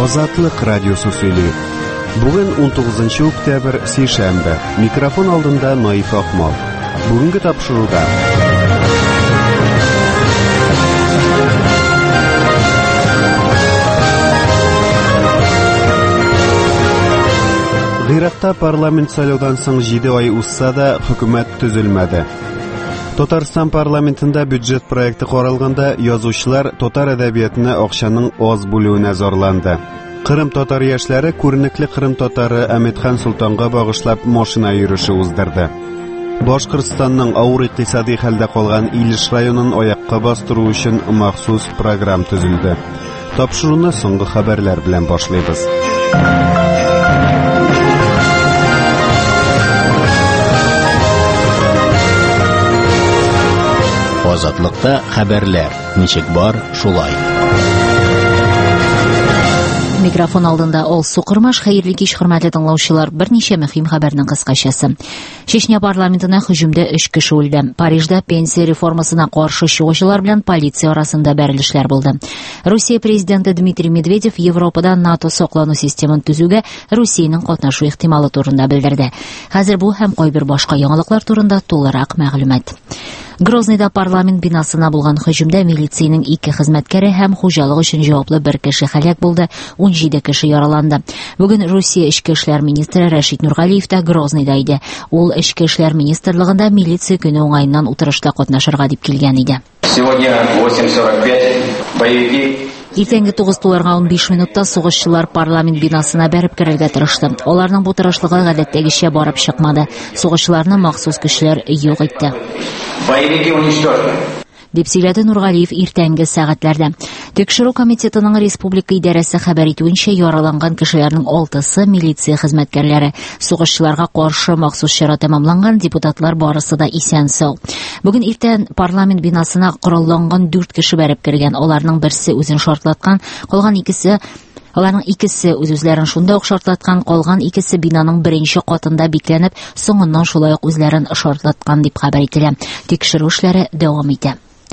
Азатлык радиосы сөйли. Бүген 19 октябрь сейшәмбе. Микрофон алдында Наиф Ахмал. Бүгенге тапшыруда Гыйракта парламент сайлаудан соң 7 ай узса да хөкүмәт төзелмәде. Татарстан парламентында бюджет проекты каралганда язучылар татар әдәбиятына акчаның аз булуына зарланды. Кырым татар яшьләре күренекле Кырым татары Әмитхан Султанга багышлап машина йөреше уздырды. Башкортстанның авыр икътисади хәлдә калган Илеш районын аякка бастыру өчен махсус программ төзелде. Тапшыруны соңгы хәбәрләр белән башлыйбыз. Азатлыкта хәбәрләр. Ничек бар, шулай. Микрофон алдында Алсу Кырмаш, хәерле кич, хөрмәтле тыңлаучылар. Берничә мөһим хәбәрнең кыскачасы. Чечня парламентына һөҗүмдә 3 кеше үлде. Парижда пенсия реформасына каршы чыгучылар белән полиция арасында бәрелешләр булды. Русия президенты Дмитрий Медведев Европада НАТО саклану системын төзүгә Русиянең катнашу ихтималы турында белдерде. Хәзер бу һәм кайбер башка яңалыклар турында тулырак мәгълүмат. Грознойда парламент бинасына булган һөҗүмдә милициянең 2 хезмәткәре һәм хуҗалык өчен җаваплы 1 кеше һәлак булды, 17 кеше яраланды. Бүген Русия эчке эшләр министры Рашид Нургалиев та Грознойда иде. Ул эчке эшләр министрлыгында милиция көне уңайыннан утырышта катнашырга дип килгән иде. Сегодня 8:45 боевики Иртәнге 9:15 минутта сугышчылар парламент бинасына бәреп керергә тырышты. Аларның бу тырышлыгы гадәттәгечә барып чыкмады. Сугышчыларны махсус көчләр юк итте. Боевики уничтожены. Дип сөйләде Нургалиев иртәнге сәгатьләрдә. Тикшерү комитетының республика идарәсе хәбәр итүенчә, яраланган кешеләрнең 6-сы милиция хезмәткәрләре. Сугышчыларга каршы махсус чара тәмамланган, депутатлар барысы да исән-сау. Бүген иртән парламент бинасына коралланган 4 кеше бәреп кергән. Аларның берсе үзен шартлаткан, калган икесе Аларның икесе үз-үзләрен шунда ук шартлаткан, калган икесе бинаның 1нче катында бикләнеп, соңыннан шулай ук үзләрен шартлаткан дип хәбәр ителә. Тикшерү эшләре дәвам итә.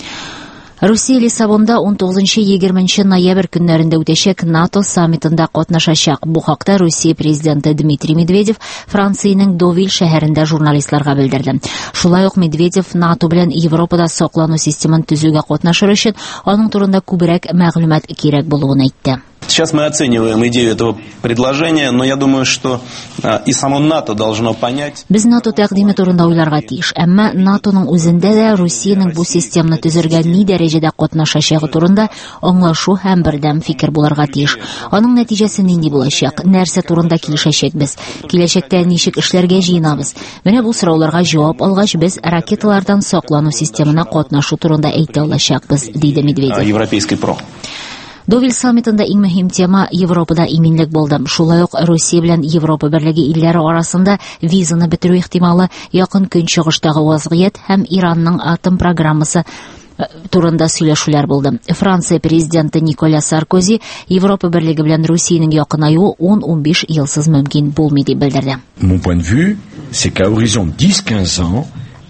Русия Лиссабонда 19-20 ноябрь көннәрендә үтәчәк НАТО саммитында катнашачак. Бу хакта Русия президенты Дмитрий Медведев Франциянең Довиль шәһәрендә журналистларга белдерде. Шулай ук Медведев НАТО белән Европада саклану системын төзүгә катнашыр өчен аның турында күбрәк мәгълүмат кирәк булуын әйтте. Сейчас мы оцениваем идею этого предложения, но я думаю, что и само НАТО должно понять. Без НАТО тәкъдиме турында уйларга тиеш, әмма НАТОның үзендә дә Русиянең бу системаны төзергә ни дәрәҗәдә катнашачагы турында аңлашу һәм бердәм фикер булырга тиеш. Аның нәтиҗәсе нинди булачак, нәрсә турында килешәчәкбез, киләчәктә ничек эшләргә җыенабыз. Менә бу сорауларга җавап алгач, без ракеталардан саклану системына катнашу турында әйтә алачакбыз, диде Медведев. Европейский ПРО. Довиль саммитында иң мөһим тема Европада иминлек булды. Шулай ук Русия белән Европа берлеге илләре арасында визаны бетерү ихтималы, якын көнчыгыштагы вазгыять һәм Иранның атом программасы турында сөйләшүләр булды. Франция президенты Николя Саркози Европа берлеге белән Русиянең якынаюы 10-15 елсыз мөмкин булмый дип белдерде. Mon point de vue, c'est qu'à horizon 10-15 ans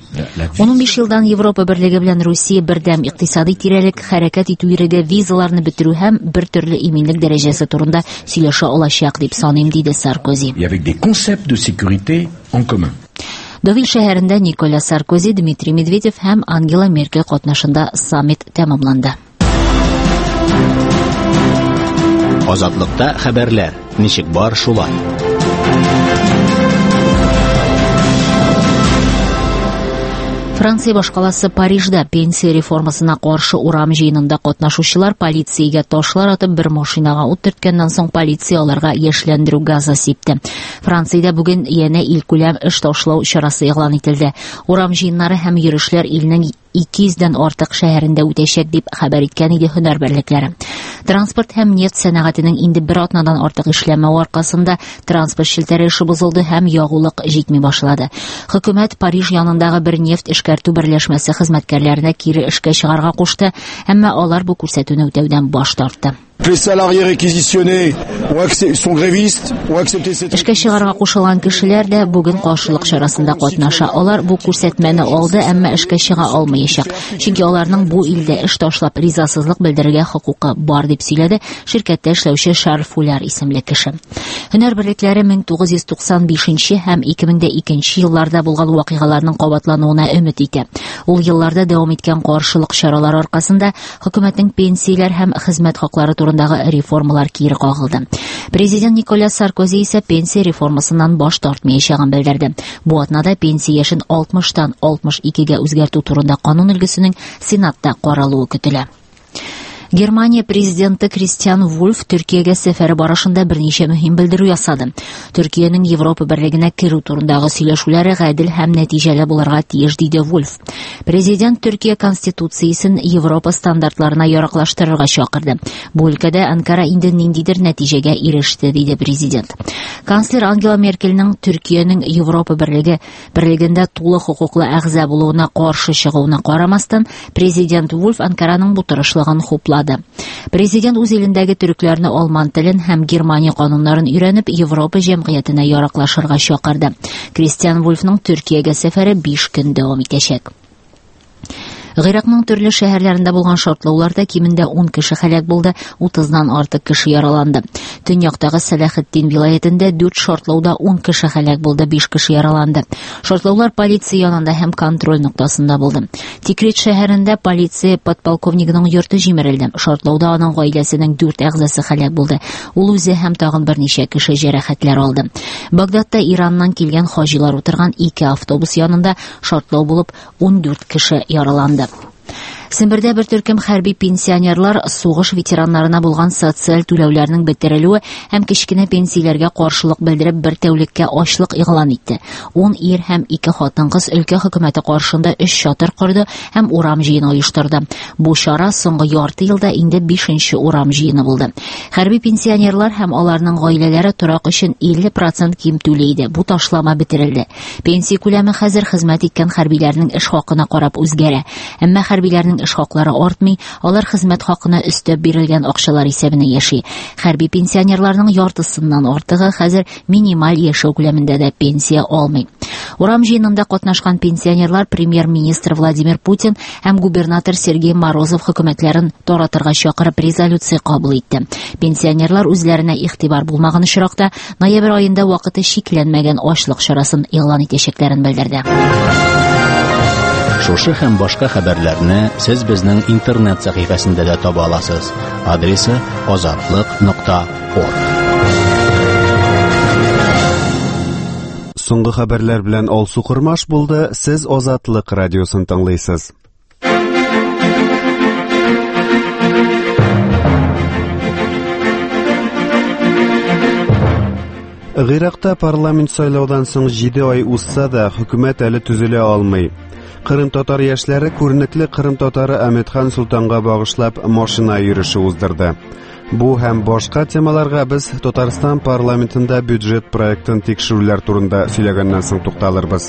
15 елдан Европа берлеге белән Русия бердәм икътисади тирәлек хәрәкәт итү ирегә визаларны бетерү һәм бер төрле иминлек дәрәҗәсе турында сөйләшә алачак дип саныйм, диде Саркози. Et avec des concepts de sécurité en commun. Довиль шәһәрендә Николя Саркози, Дмитрий Медведев һәм Ангела Меркель катнашында саммит тәмамланды. Азатлыкта хәбәрләр. Ничек бар, шулай. Франция башкаласы Парижда пенсия реформасына каршы урам җыенында катнашучылар полициягә ташлар атып бер машинага ут төрткәннән соң полиция аларга яшьләндерү газы сипте. Франциядә бүген янә илкүләм эш ташлау чарасы игълан ителде. Урам җыеннары һәм йөрүшләр илнең 200-дән артык шәһәрендә үтәчәк дип хәбәр иткән иде һөнәрберлекләре. Транспорт һәм нефть сәнәгатенең инде 1 атнадан артык эшләмәү аркасында транспорт челтәре эше бозылды һәм ягулык җитми башлады. Хөкүмәт Париж янындагы бер нефть эшкәртү берләшмәсе хезмәткәрләренә кире эшкә чыгарга кушты, әмма алар бу күрсәтүне үтәүдән баш тартты. Les salariés réquisitionnés sont grévistes, ont accepté cette... Эшкә чыгарга кушылган кешеләр дә бүген каршылык чарасында катнаша. Алар бу күрсәтмәне алды, әмма эшкә чыга алмаячак. Чөнки аларның бу илдә эш ташлап ризасызлык белдерергә хокукы бар дип сөйләде ширкәттә эшләүче Шарль Фуляр исемле кеше. Һөнәр берлекләре 1995 һәм 2002 елларда булган вакыйгаларның кабатлануына өмет итә. Ул елларда дәвам иткән каршылык чаралары аркасында хөкүмәтнең пенсияләр һәм хезмәт хаклары турындагы реформалар кире кагылды. Президент Николяс Саркози исә пенсия реформасыннан баш тартмаячагын белдерде. Бу атнада пенсия яшен 60-тан 62-гә үзгәртү турында канун өлгесенең Сенатта каралуы көтелә. Германия президенты Кристиан Вульф Төркиягә сәфәре барышында берничә мөһим белдерү ясады. Төркиянең Европа берлегенә керү турындагы сөйләшүләре гадел һәм нәтиҗәле булырга тиеш, диде Вульф. Президент Төркия конституциясен Европа стандартларына яраклаштырырга чакырды. Бу өлкәдә Анкара инде ниндидер нәтиҗәгә иреште, диде президент. Канцлер Ангела Меркельнең Төркиянең Европа берлегендә тулы хукуклы әгъза булуына каршы чыгуына карамастан, президент Вульф Анкараның бу тырышлыгын хуплады. Президент үз илендәге төрекләрне алман телен һәм Германия кануннарын өйрәнеп, Европа җәмгыятенә яраклашырга чакырды. Кристиан Вульфның Төркиягә сәфәре 5 көн дәвам итәчәк. Гыйракның төрле шәһәрләрендә булган шартлауларда кимендә 10 кеше һәлак булды, 30-нан артык кеше яраланды. Төньяктагы Салахетдин вилаятендә 4 шартлауда 10 кеше һәлак булды, 5 кеше яраланды. Шартлаулар полиция янында һәм контроль нуктасында булды. Тикрит шәһәрендә полиция подполковнигының йорты җимерелде. Шартлауда аның гаиләсенең 4 әгъзасы һәлак булды. Ул үзе һәм тагын берничә кеше җәрәхәтләр алды. Багдадта Ираннан килгән хаҗилар утырган 2 автобус янында шартлау булып 14 кеше яраланды. Сембердә бер төркем хәрби пенсионерлар сугыш ветераннарына булган социаль түләүләрнең бетерелүе һәм кечкенә пенсияләргә каршылык белдереп бер тәүлеккә ачлык игълан итте. 10 ир һәм 2 хатын-кыз өлкә хөкүмәте каршында 3 чатыр корды һәм урам җыены оештырды. Бу чара соңгы ярты елда инде 5нче урам җыены булды. Хәрби пенсионерлар һәм аларның гаиләләре торак өчен 50% ким түләйде. Бу ташлама бетерелде. Пенсия күләме хәзер хезмәт иткән хәрбиләрнең эш хакына карап үзгәрә. Әмма хәрбиләрнең эш хаклары артмый, алар хезмәт хакына өстәп бирелгән акчалар исәбенә яши. Хәрби пенсионерларның яртысыннан артыгы хәзер минималь яшәү күләмендә дә пенсия алмый. Урам җыенында катнашкан пенсионерлар премьер-министр Владимир Путин һәм губернатор Сергей Морозов хөкүмәтләрен таратырга чакырып резолюция кабул итте. Пенсионерлар үзләренә игътибар булмаган очракта ноябрь аенда вакыты шикләнмәгән ачлык чарасын игълан итәчәкләрен белдерде. Шушы һәм башка хәбәрләрне сез безнең интернет сәхифәсендә дә таба аласыз. Адресы azatlyk.org. Соңгы хәбәрләр белән Алсу Кырмаш булды. Сез Азатлык радиосын тыңлыйсыз. Гыйракта парламент сайлаудан соң 7 ай узса да, хөкүмәт әле төзелә алмый. Кырым татар яшьләре күренекле Кырым татары Әмәтхан Султанга багышлап машина йөреше уздырды. Бу һәм башка темаларга без Татарстан парламентында бюджет проектын тикшерүләр турында сөйләгәннән соң тукталырбыз.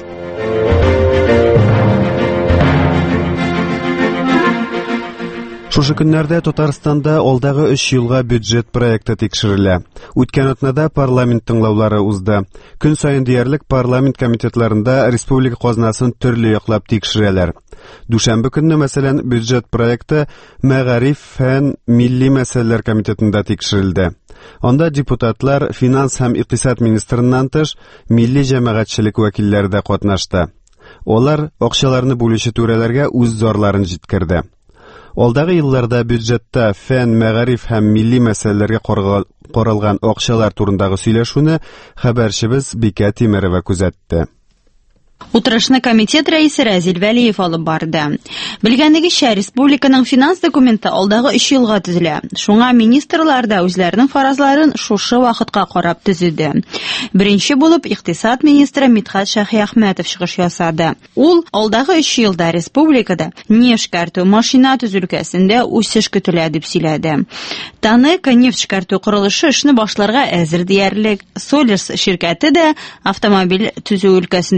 Шушы көннәрдә Татарстанда алдагы 3 елга бюджет проекты тикшерелә. Үткән атнада парламент тыңлаулары узды. Көн саен диярлек парламент комитетларында республика казнасын төрле яклап тикшерәләр. Дүшәмбе көнне мәсәлән бюджет проекты Мәгариф һәм милли мәсьәләләр комитетында тикшерелде. Анда депутатлар, финанс һәм икътисад министрыннан тыш милли җәмәгатьчелек вәкилләре дә катнашты. Алар акчаларны бүлүче түрәләргә үз зарларын җиткерде. Алдагы елларда бюджетта фән, мәгариф һәм милли мәсьәләләргә каралган акчалар турындагы сөйләшүне хәбәрчебез Бикә Тимерова күзәтте. Утырышны комитет рәисе Разил Вәлиев алып барды. Белгәнегезчә, республиканың финанс документы алдагы 3 елга төзелә. Шуңа министрлар да үзләренең фаразларын шушы вакытка карап төзеде. Беренче булып икътисад министры Мидхәт Шаһиәхмәтов чыгыш ясады. Ул алдагы 3 елда республикада нефть эшкәртү, машина төзү өлкәсендә үсеш көтелә дип сөйләде. Танека нефть эшкәртү курылышы эшне башларга әзер диярлек. Солерс ширкәте дә автомобиль төзү өлкәсендәге проект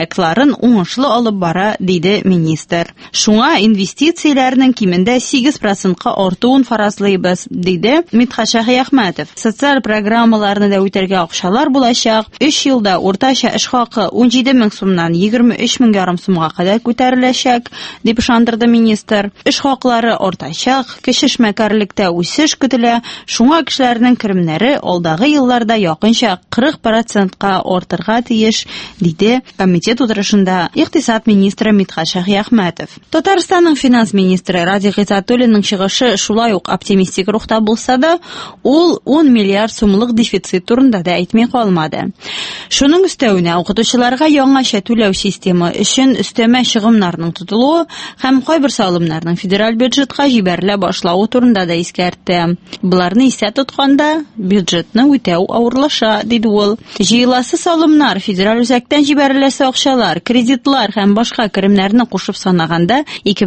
проектларын уңышлы алып бара, диде министр. Шуңа инвестицияләрнең кимендә 8%-ка артуын фаразлыйбыз, диде Мидхәт Шәйхмәтов. Социаль программаларны да үтәргә акчалар булачак. 3 елда уртача эш хакы 17 мең сумнан 23 мең ярым сумга кадәр күтәреләчәк, дип ышандырды министр. Эш хаклары артачак, кеше эшмәкәрлектә үсеш көтелә. Шуңа кешеләрнең керемнәре алдагы елларда якынча 40%-ка артырга тиеш, диде комитет утырышында икътисад министры Мидхәт Шәйхмәтов. Татарстанның финанс министры Радик Гыйзатуллинның чыгышы шулай ук оптимистик рухта булса да, ул 10 миллиард сумлык дефицит турында да әйтми калмады. Шуның өстәвенә укытучыларга яңача түләү система өчен өстәмә чыгымнарның тотылуы һәм кайбер салымнарның федераль бюджетка җибәрелә башлауы турында да искәртте. Буларны исә тотканда бюджетны үтәү авырлаша, диде ул. Җыеласы салымнар, федераль үзәктән җибәреләсе акчалар, кредитлар һәм башка керемнәрне кушып санаганда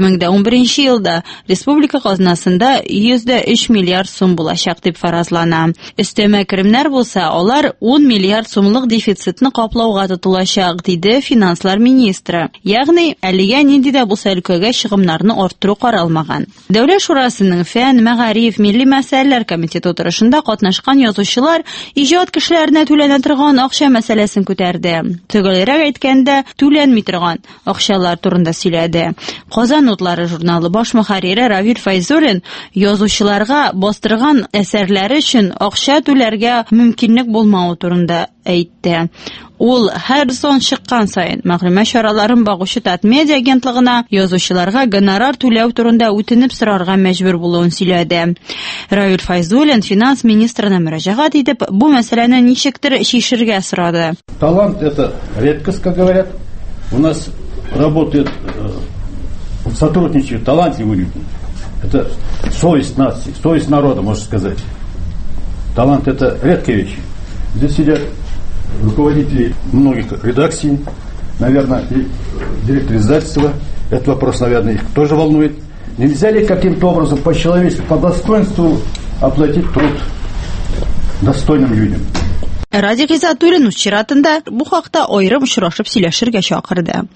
2011 елда республика казнасында 103 миллиард сум булачак дип фаразлана. Өстәмә керемнәр булса, алар 10 миллиард сумлык дефицитны каплауга тотылачак, диде финанслар министры. Ягъни, әлегә нинди дә булса өлкәгә чыгымнарны арттыру каралмаган. Дәүләт шурасының фән, мәгариф, милли мәсьәләләр комитеты утырышында катнашкан язучылар иҗат кешеләренә түләнә торган акча мәсьәләсен күтәрде. Төгәлрәк әйткәндә, түләнми торган акчалар турында сөйләде. Казан утлары журналы баш мөхәррире Равил Файзуллин язучыларга бастырган әсәрләре өчен акча түләргә мөмкинлек булмауы турында әйтте. Ул һәр сон чыккан сайын мәгълүмат чараларын багучы Татмедиа агентлыгына язучыларга гонорар түләү турында үтенеп сорарга мәҗбүр булуын сөйләде. Равил Файзуллин финанс министрына мөрәҗәгать итеп, бу мәсьәләне ничектер чишергә сорады. Талант — это редкость, как говорят. У нас работает, сотрудничают талантливые люди. Это совесть нации, совесть народа, можно сказать. Талант — это редкая вещь. Здесь сидят руководители многих редакций, наверное, и директор издательства. Этот вопрос, наверное, их тоже волнует. Нельзя ли каким-то образом по-человечески, по достоинству оплатить труд достойным людям? Радик Гыйзатуллин үз чиратында бу хакта аерым очрашып сөйләшергә чакырды.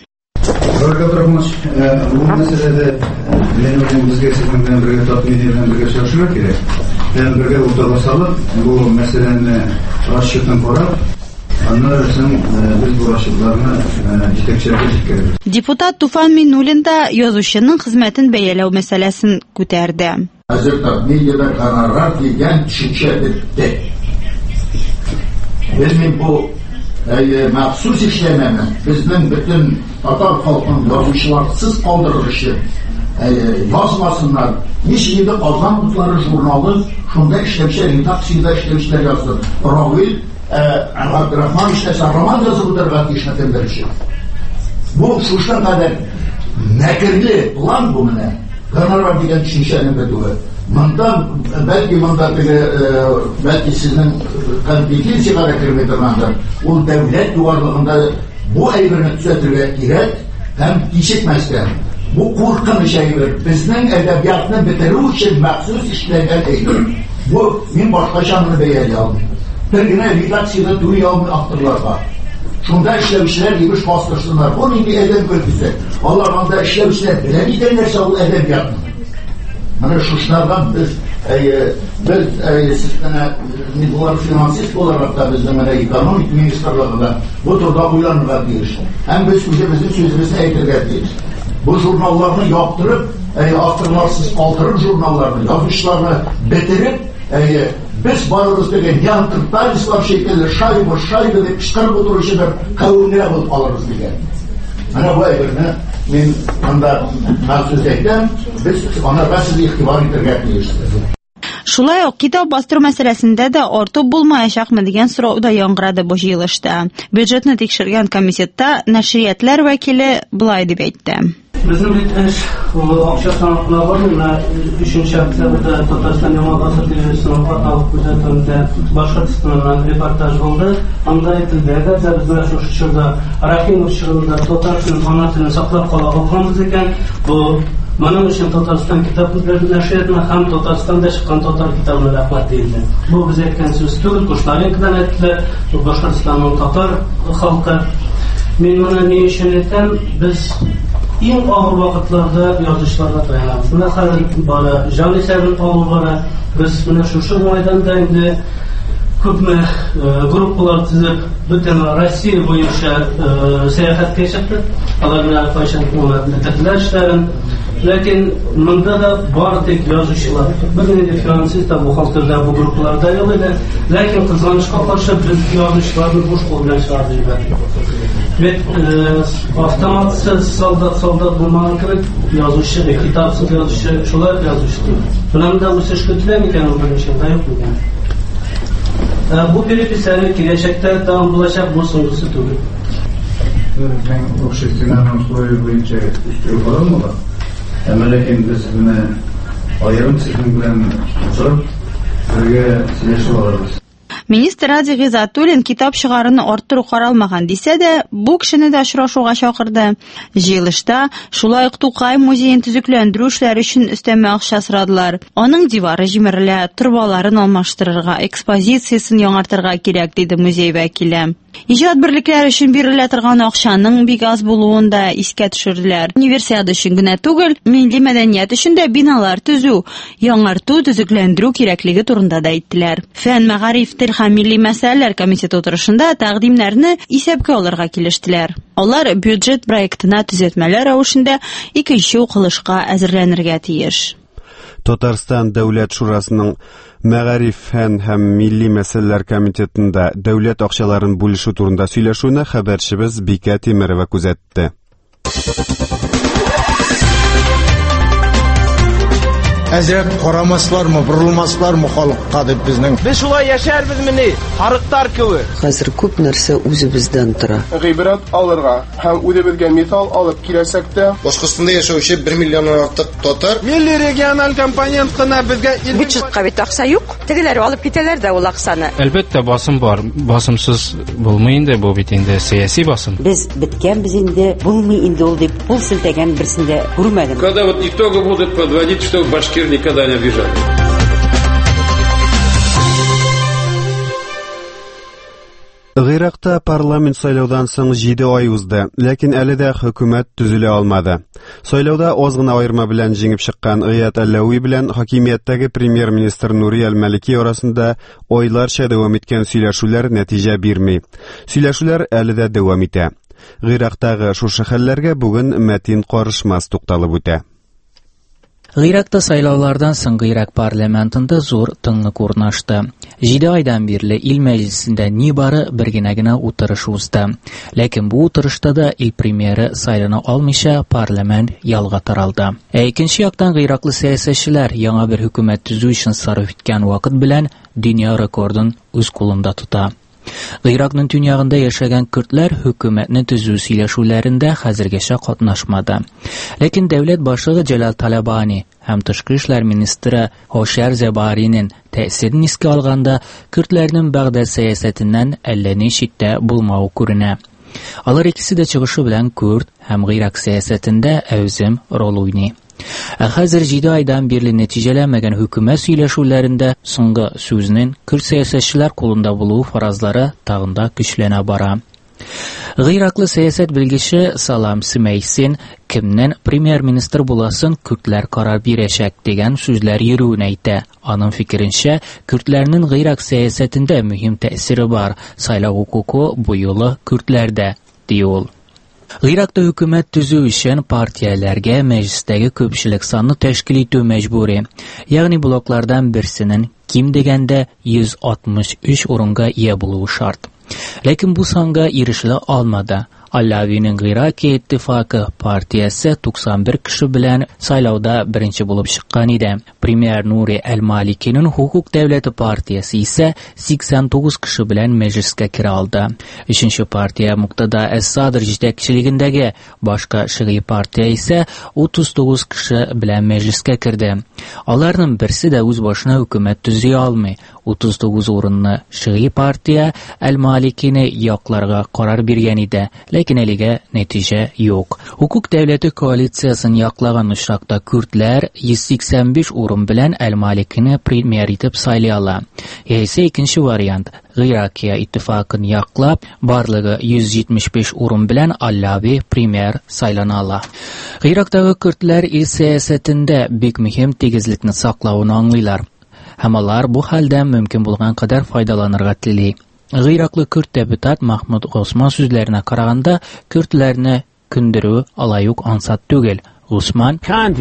Бу мәсьәләдә безгә сезнең белән бергә Татмедиа белән бергә сөйләшергә кирәк. Бергә утырсалар, бу мәсьәләне расчетын карап, Депутат Туфан Миннуллин да язучының хезмәтен бәяләү мәсьәләсен күтәрде. Медиада гонорар дигән төшенчә бетте. Безнең бу махсус эшләмәне безнең бөтен татар халкын язучыларсыз калдырыр өчен язмасыннар. Ничегә Казан утлары журналы шунда эшләүче редакциядә эшләүчеләр язды. Равил Абдрахман işlese roman yazılıdır işletim verişi. Bu şuştan kadar nekirli plan bu mene. Ganarar diyen düşüncenin beduğu. Belki sizin bildiğiniz sigara kirmetirmendir. O devlet duvarlığında bu eybirini düzeltirge gerek hem geçitmezken. Bu korkunç eybir. Bizden edebiyatını bitirir için mahsus işlenen eybir. Bu min başka şanını beğeniyorum. Bir güne redaksiyada duyalım aktarlarga. Şunda işlevişler gibi bastırsınlar. Bunun bir edeb bölgüsü. Allah'ın da işlevişler bilen giderlerse o edebiyatını. Hani şuşlardan biz bunlar finansist olarak da bizim ekonomik ministerliğinde bu turda uyanırlar diyoruz. Hem biz bizim sözümüzü eğitirler diyoruz. Bu jurnallarını yaptırıp, aktarlarsız kaldırıp jurnallarını, yazışlarını bitirip, biz varırız degen yankırtlar İslam şekilde şaybı deyip çıkarıp oturuşu bir kavimlere bulup alırız degen. Hani bu evirini men anda mahsus ettim, biz ona sizi ihtibar etirgek deyirsiniz. Шулай ук китап бастыру мәсьәләсендә дә артып булмаячакмы дигән сорау да яңгырады бу җыелышта. Бюджетны тикшергән комитетта нәшриятләр вәкиле булай дип әйтте. Безнең бит акча санакларында 3-нче октябрьдә Татарстан Яңа Гасыр телевизиясының аталып күзәтүендә Башкортстаннан репортаж булды. Анда әйтелде, бездә шушы чорда Рахимов чорында Татарстан ана телен саклап кала алганбыз икән. Бу моның өчен Татарстан китап нәшриятына һәм Татарстанда чыккан татар китабына рәхмәт диелде. Бу без әйткән сүз түгел, Кушнаренкодан әйтелде, Башкортстанның татар халкы Мен моны ни өчен әйтәм? Без иң авыр вакытларда язучыларга таянабыз. Менә хәзер бара җан исәбен алу бара. Без менә шушы мәйданда инде күпме группалар төзеп, бөтен Россия буенча сәяхәткә чыктык. Алар белән кайчан бетерделәр эшләрен. Ләкин монда да бар тик язучылар. Бер финансист бу халтырда бу группаларда юк иде. Ләкин кызганычка каршы без язучыларны буш кул белән чыгарды җибәрдек. Ведь автоматсыз солдат булмаган кебек язучы, китапсыз язучы, шулай язучы. Буның да үсеш көтелә микән ул беренче юк булган. Bu переписание киләчәктә там булачак, бу соңгысы түгел. Ben общественном условии буенча үстерү каралмаган. Ләкин без моны аерым сезнең белән утырып, бергә сөйләшеп алабыз. Министр Ради Гизатуллин китап чыгаруны арттыру каралмаган дисә дә, бу кешене дә очрашуга чакырды. Җыелышта шулай ук Тукай музеен төзекләндерү эшләре өчен өстәмә акча сорадылар. Аның дивары җимерелә, торбаларын алмаштырырга, экспозициясын яңартырга кирәк, диде музей вәкиле. Иҗат берлекләре өчен бирелә торган акчаның бик аз булуын да искә төшерделәр. Универсиада өчен генә түгел, милли мәдәният өчен дә биналар төзү, яңарту, төзекләндерү кирәклеге турында да әйттеләр. Фән, мәгариф, тел һәм милли мәсьәләләр комитеты утырышында тәкъдимнәрне исәпкә алырга килештеләр. Алар бюджет проектына төзәтмәләр рәвешендә икенче укылышка әзерләнергә тиеш. Татарстан Дәүләт Шурасының Мәгариф, фән һәм милли мәсьәләләр комитетында дәүләт акчаларын бүлешү турында сөйләшүне хәбәрчебез Бикә Тимерова күзәтте. Әзрәп карамаслармы, борылмаслармы халыкка дип безнең. Без шулай яшәрбез мени, харыктар кебек. Хәзер күп нәрсә үзебездән тора. Гыйбрат алырга һәм үзебезгә мисал алып киләсәк тә, Башкортстанда яшәүче 1 миллионнан артык татар милли региональ компонент кына безгә бюджетка бит акча юк. Тегеләр алып китәләр дә ул акчаны. Әлбәттә басым бар. Басымсыз булмый инде бу бит инде сәяси басым. Без биткәнбез инде, булмый инде ул дип кул селтәгән берсендә күрмәдем. Когда вот итоги будут подводить, что башкир никогда не обижали. Гыйракта парламент сайлаудан соң 7 ай узды, ләкин әле дә хөкүмәт төзелә алмады. Сайлауда аз гына аерма белән җиңеп чыккан Гыят Әлләуи белән хакимияттәге премьер-министр Нури Әл-Мәлики арасында айларча дәвам иткән сөйләшүләр нәтиҗә бирми. Сөйләшүләр әле дә дәвам итә. Гыйрактагы шушы хәлләргә бүген Мәтин Карышмас тукталып үтә. Гыйракта сайлаулардан соң Гыйрак парламентында зур тынлык урнашты. 7 айдан бирле ил мәҗлисендә нибары бер генә утырыш узды. Ләкин бу утырышта да ил премьеры сайлана алмыйча парламент ялга таралды. Икенче яктан гыйраклы сәясәтчеләр яңа бер хөкүмәт төзү өчен сарыф иткән вакыт белән дөнья рекордын үз кулында тота. Гыйракның төньягында яшәгән көрдләр хөкүмәтне төзү сөйләшүләрендә хәзергәчә катнашмады. Ләкин дәүләт башлыгы Җәлал Талабани һәм тышкы эшләр министры Хошар Зәбаринең тәэсирен искә алганда көрдләрнең бәгъдә сәясәтеннән әллә ни читтә булмау күренә. Алар икесе дә чыгышы белән көрд һәм гыйрак сәясәтендә әүзем роль уйный. Хәзер 7 айдан бирле нәтиҗәләмәгән хөкүмәт сөйләшүләрендә соңгы сүзнең көрд сәясәтчеләр кулында булу фаразлары тагын да көчләнә бара. Гыйраклы сәясәт белгече Салам Симейсин кемнән премьер-министр буласын көрдләр карар бирәчәк дигән сүзләр йөрүен әйтә. Аның фикеренчә, көрдләрнең гыйрак сәясәтендә мөһим тәэсире бар. Сайлау хукукы бу юлы көрдләрдә, ди ул. Гыйракта хөкүмәт төзү өчен партияләргә мәҗлестәге көпчелек санны тәшкил итү мәҗбүри. Ягъни блоклардан берсенең ким дигәндә 163 урынга ия булуы шарт. Ләкин бу санга ирешелә алмады. Аллавиның Гыйрак иттифакы партиясе 91 кеше белән сайлауда беренче булып чыккан иде. Премьер Нури Әл-Маликиның Хукук дәүләте партиясе исә 89 кеше белән мәҗлескә кирә алды. Өченче партия Муктада Әс-Садр җитәкчелегендәге башка шигъи партия исә 39 кеше белән мәҗлескә кирде. Аларның берсе дә үз башына хөкүмәт төзи алмый. 39 урынны Шии партия Әл-Маликине якларга карар биргән иде, ләкин әлегә нәтиҗә юк. Хукук дәүләте коалициясын яклаган очракта күрдләр 185 урын белән Әл-Маликине премьер итеп сайлый ала. Яисә икенче вариант Гыракия иттифакын яклап, барлыгы 175 урын белән Аллави премьер сайлана ала. Гырактагы көрдләр ил сәясәтендә бик мөһим тигезлекне саклауны аңлыйлар. Һәм алар бу хәлдән мөмкин булган кадәр файдаланырга тели. Гыраклы көрд депутат Махмуд Госман сүзләренә караганда, көрдләрне күндерү алай ук ансат түгел. Усман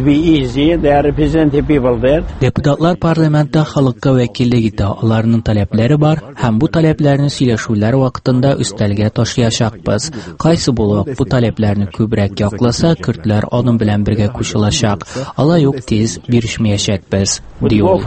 депутатлар парламентта халыкка вәкиллек итә, аларның таләпләре бар, һәм бу таләпләрне сөйләшүләр вакытында өстәлгә ташлаячакбыз. Кайсы булып бу таләпләрне күбрәк якласа, көрдләр аның белән бергә кушылачак. Алай ук тиз бирешмәячәкбез, ди ул.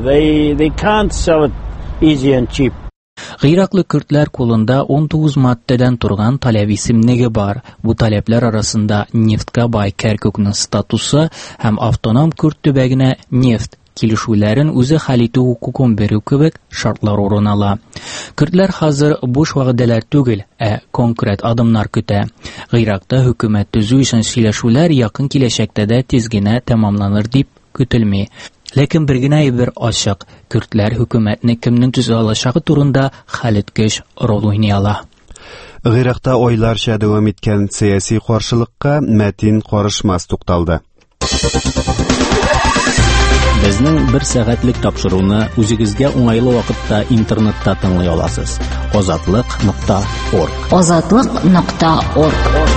Гыраклы көрдләр кулында 19 маддәдән торган таләп исемлеге бар. Бу таләпләр арасында нефтка бай Кәркүкнең статусы һәм автоном көрд төбәгенә нефт килешүләрен үзе хәл итү хукукын бирү кебек шартлар урын ала. Көрдләр хәзер буш вәгъдәләр түгел, конкрет адымнар көтә. Гыракта хөкүмәт төзү өчен сөйләшүләр якын киләчәктә дә тиз генә тәмамланыр дип көтелми. Ләкин бер генә әйбер ачык, көрдләр хөкүмәтне кемнең төзә алачагы турында хәлиткеч роль уйный ала. Гыракта айларча дәвам иткән сәяси каршылыкка Мәтин Карышмас тукталды. Безнең 1 сәгатьлек тапшыруны үзегезгә уңайлы вакытта интернетта тыңлый аласыз. Озатлык.орг. Озатлык.орг.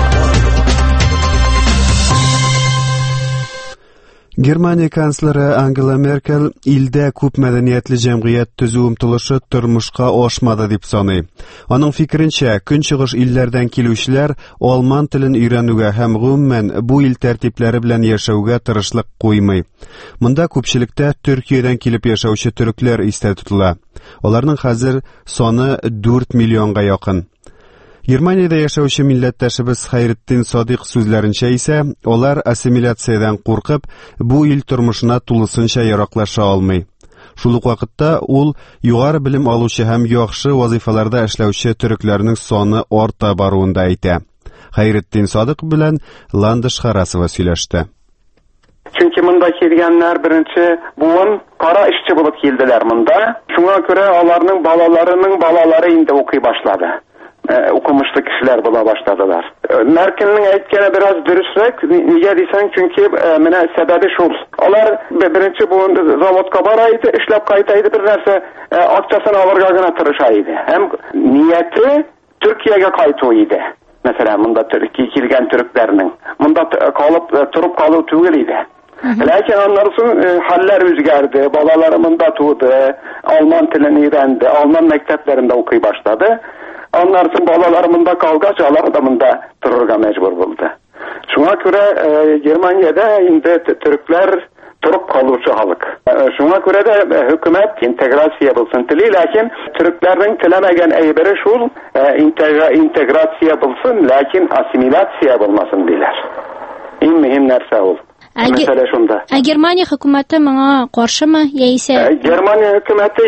Германия канцлеры Ангела Меркель илдә күп мәдәниятле җәмгыять төзү омтылышы тормышка ашмады дип саный. Аның фикеренчә, көнчыгыш илләрдән килүчеләр алман телен өйрәнүгә һәм гомумән бу ил тәртипләре белән яшәүгә тырышлык куймый. Монда күпчелектә Төркиядән килеп яшәүче төрекләр истә тотыла. Аларның хәзер саны 4 миллионга якын. Германиядә яшәүче милләттәшебез Хайретдин Садык сүзләренчә исә, алар ассимиляциядән куркып, бу ил тормышына тулысынча яраклаша алмый. Шул ук вакытта ул югары белем алучы һәм яхшы вазифаларда эшләүче төрекләрнең саны арта баруында әйтә. Хайретдин Садык белән Ландыш Харасова сөйләште. Чөнки монда килгәннәр беренче буын кара эшче булып килделәр монда. Шуңа күрә аларның балалары инде укый башлады. Укымышлы кешеләр була башладылар. Меркельнең әйткәне бераз дөресрәк, нигә дисәң, чөнки менә сәбәбе шул. Алар беренче буын заводка бара иде, эшләп кайта иде, бер нәрсә акчасын алырга гына тырыша иде. Һәм нияте Төркиягә кайту иде. Мәсәлән, монда килгән төрекләрнең монда турып калу түгел иде. Ләкин аннан хәлләр үзгәрде, балалары монда туды, алман телен өйрәнде, алман мәктәпләрендә укый башлады. Аннан балалары монда калгач, алар да монда торырга мәҗбүр булды. Шуңа күрә Германиядә инде төрекләр турып калучы халык. Шуңа күрә дә хөкүмәт интеграция булсын тели, ләкин төрекләрнең теләмәгән әйбере шул, интеграция булсын, ләкин ассимиляция булмасын диләр. Иң мөһим нәрсә ул. Мәсәлә шунда. Германия хөкүмәте моңа каршымы, яисә Германия хөкүмәте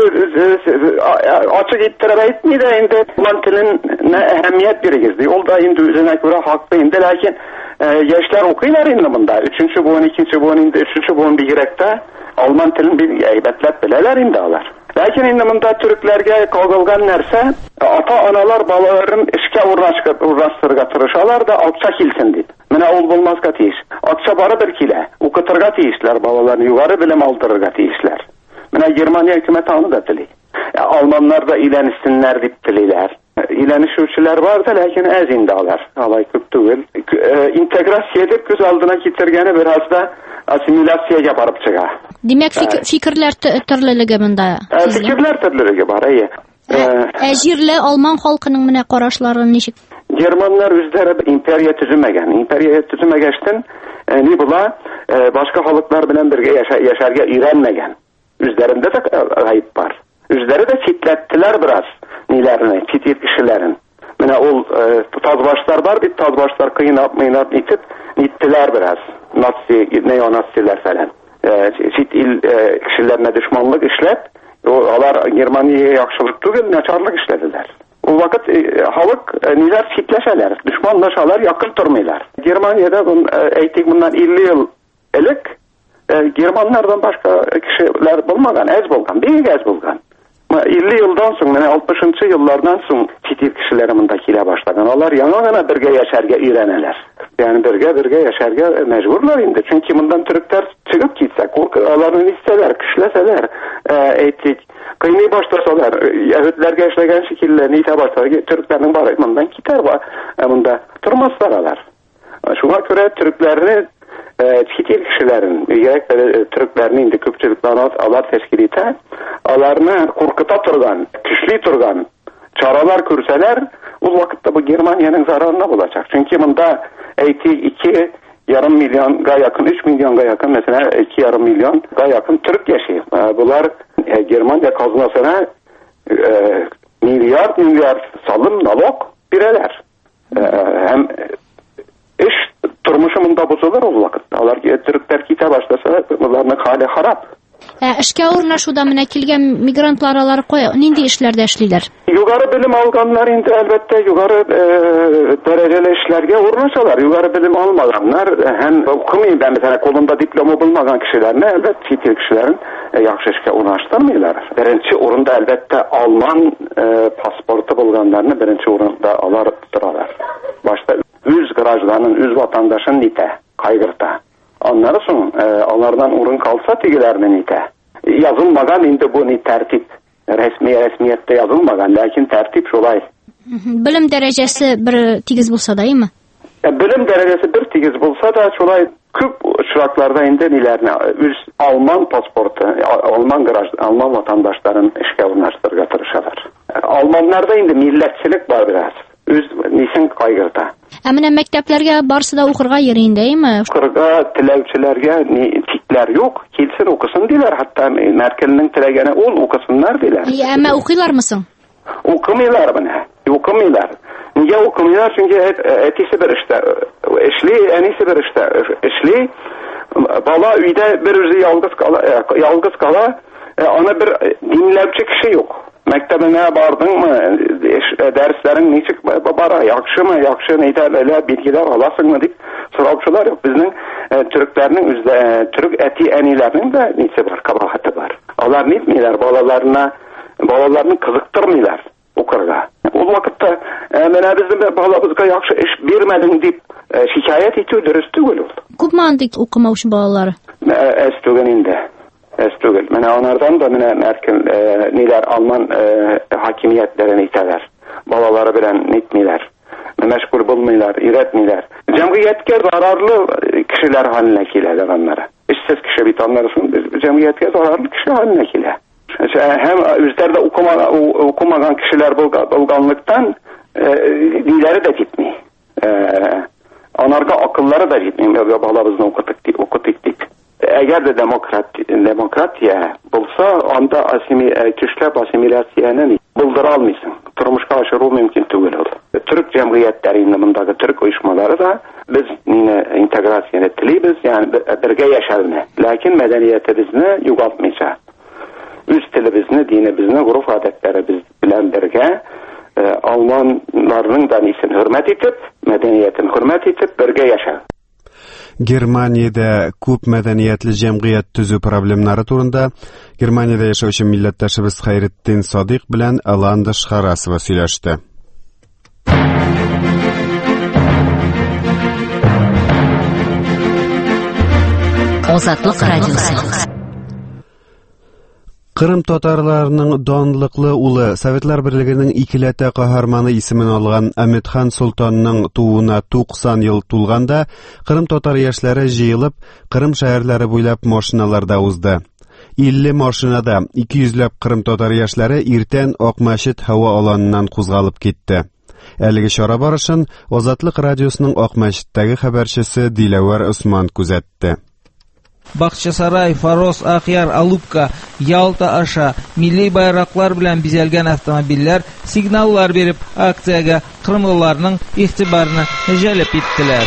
инде ачык иттереп әйтми дә, инде алман теленә әһәмият бирегез ди. Ул да инде үзенә күрә хаклы инде, ләкин яшьләр укыйлар инде монда. 3нче буын, 2нче буын, инде 3нче буын бигрәктә алман телен бик әйбәтләп беләләр инде алар. Ләкин инде монда төрекләргә кагылган нәрсә, ата-аналар балаларын эшкә урнаштырырга тырышалар да, акча килсен дип. Менә ул булмаска тиеш. Акча барыбер килә. Укытырга тиешләр, балаларны югары белем алдырырга тиешләр. Менә Германия хөкүмәте аны да тели. Алманнар да иләнсеннәр дип телиләр. Иләнешүчеләр бар да, ләкин әз инде алар. Алай күп түгел. Интеграция дип күз алдына китергәне бераз да ассимиляциягә барып чыга. Димәк, фикерләр төрлелеге монда. Фикерләр төрлелеге бар, әйе. Җирле алман халкының менә карашлары ничек? Германнар үзләре империя төземәгән. Империя төземәгәчтен ни була, башка халыклар белән бергә яшәргә өйрәнмәгән. Үзләрендә дә гаип бар. Үзләре дә читләттеләр бераз ниләрне, чит ил кешеләрен. Менә ул тазбашлар бар бит, тазбашлар кыйнап итеп, ниттеләр бераз. Неонацилар фәлән. Чит ил кешеләренә дошманлык эшләп, Алар Германиягә яхшылык түгел, начарлык эшләделәр. Ул вакыт халык ниләр читләшәләр, дошманлашалар, якын тормыйлар. Германиядә әйтик моннан 50 ел элек германнардан башка кешеләр булмаган, әз булган, бик әз булган. 50 елдан соң, менә 60-нчы еллардан соң чит ил кешеләре монда килә башлаган. Алар яңа гына бергә яшәргә өйрәнәләр. Yani бергә яшәргә мәҗбүрләр инде. Чөнки мондан төрекләр чыгып китсә, аларны истәләр, көчләсәләр, әйтик, кыйный башласалар, яһүдләргә эшләгән шикелле нитә башлар, төрекләрнең бары мондан китәр, монда тормаслар алар. Шуңа күрә төрекләрне чит ил кешеләрен, төрекләрне инде күпчелекне алар тәшкил итә, аларны куркыта торган, көчле торган чаралар күрсәләр, ул вакытта бу Германиянең зарарына булачак. Чөнки монда әйтик 2,5 миллионга якын, 3 миллионга якын, мәсәлән 2,5 миллионга якын төрек яши. Булар Германия казнасына миллиард салым, налог бирәләр. Һәм эш тормышы монда бозылыр ул вакытта. Алар төрекләр китә башласа, буларның хәле харап. Эшкә урнашуда менә килгән мигрантлар алар нинди эшләрдә эшлиләр? Югары белем алганнар инде әлбәттә югары дәрәҗәле эшләргә урнашалар. Югары белем алмаганнар һәм укымый, мәсәлән, колында дипломы булмаган кешеләрне әлбәттә чит ил кешеләрен яхшы эшкә урнаштырмыйлар. Беренче урында әлбәттә алман паспорты булганнарны беренче урында алар торалар. Башта үз гражданын, үз ватандашын нитә, кайгырта. Аннары соң алардан урын калса тигеләрне нитә. Язылмаган инде бу ни тәртип. Рәсмияттә язылмаган, ләкин тәртип шулай. Белем дәрәҗәсе бер тигез булса да, име? Белем дәрәҗәсе бер тигез булса да, шулай күп очракларда инде ниләрне үз алман паспорты, алман ватандашларын эшкә урнаштырырга тырышалар. Алманнарда инде милләтчелек бар бераз. Үз нисен кайгырта. Менә мәктәпләргә барсы да укырга йөри инде, име? Укырга теләүчеләргә тикләр юк, килсен укысын диләр, хәтта Меркельнең теләгәне ул укысыннар диләр. Әмма укыйлармы соң? Укымыйлар менә, укымыйлар. Нигә укымыйлар? Чөнки әтисе бер эштә эшли, әнисе бер эштә эшли. Бала өйдә бер үзе ялгыз кала, аны бер динләүче кеше юк. Мәктәбенә бардыңмы, дәресләрең ничек бара, яхшымы, яхшы нидә белә, билгеләр аласыңмы дип сораучылар юк. Безнең төрекләрнең үзлә төрек әти-әниләрнең дә нисе бар, кабахаты бар. Алар нитмиләр, балаларны кызыктырмыйлар укырга. Ул вакытта менә безнең балабызга яхшы эш бирмәдең дип шикаят итү дөрес түгел ул. Күпме андый укымаучы балалары? Әз түгел инде. Әстүгел. Менә анардан да менә Меркель ниләр Алман хакимиятләрен әйтәләр. Балалары белән нитмиләр. Мәшгуль булмыйлар, өйрәтмиләр. Җәмгыятькә зарарлы кешеләр халенә киләләр аннары. Эшсез кеше бит аннары шул җәмгыятькә зарарлы кеше халенә килә. Һәм үзләрдә укымаган кешеләр булганлыктан диләре дә җитми. Анарга акыллары да җитми. Балабызны укытыйк дип. Әгәр дә демократия булса, анда көчләп ассимиляцияны булдыра алмыйсың. Тормышка ашыру мөмкин түгел ул. Төрек җәмгыятьләре инде мондагы төрек оешмалары да без интеграцияны телибез, ягъни бергә яшәрне. Ләкин мәдәниятебезне югалтмыйча, үз телебезне, динебезне, гореф-гадәтләребез белән бергә алманнарның да нисен хөрмәт итеп, мәдәниятен хөрмәт итеп бергә яшәр. Германиядә күп мәдәниятле җәмгыять төзү проблемнары турында Германиядә яшәүче милләттәшебез Хайретдин Садыйк белән Аланда Шхарасова сөйләште. Азатлык радиосы. Кырым татарларының данлыклы улы Советлар Берлегенең икеләтә каһарманы исемен алган Әмитхан Солтанның тууына 90 ел тулганда Кырым татар яшьләре җыелып Кырым шәһәрләре буйлап машиналарда узды. 50 машинада 200ләп Кырым татар яшьләре иртән Акмәчет һава аланыннан кузгалып китте. Әлеге чара барышын Азатлык радиосының Акмәчеттәге хәбәрчесе Диләвар Усман күзәтте. Бакчасарай, Фарос, Акъяр, Алупка, Ялта аша милли байраклар белән бизәлгән автомобильләр сигналлар биреп акциягә кырымлыларның игътибарны җәлеп иттеләр.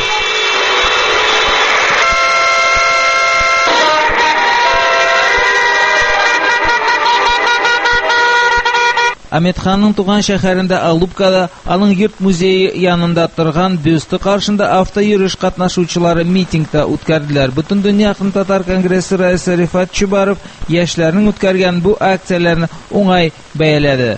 Аметханның туган шәһәрендә Алупкада, аның йорт музее янында торган бюсты каршында автоюриш катнашучылары митингта үткәрделәр. Бөтен дөнья Кырым татар конгрессы рәисе Рифат Чубаров яшьләрнең үткәргән бу акцияләрне уңай бәяләде.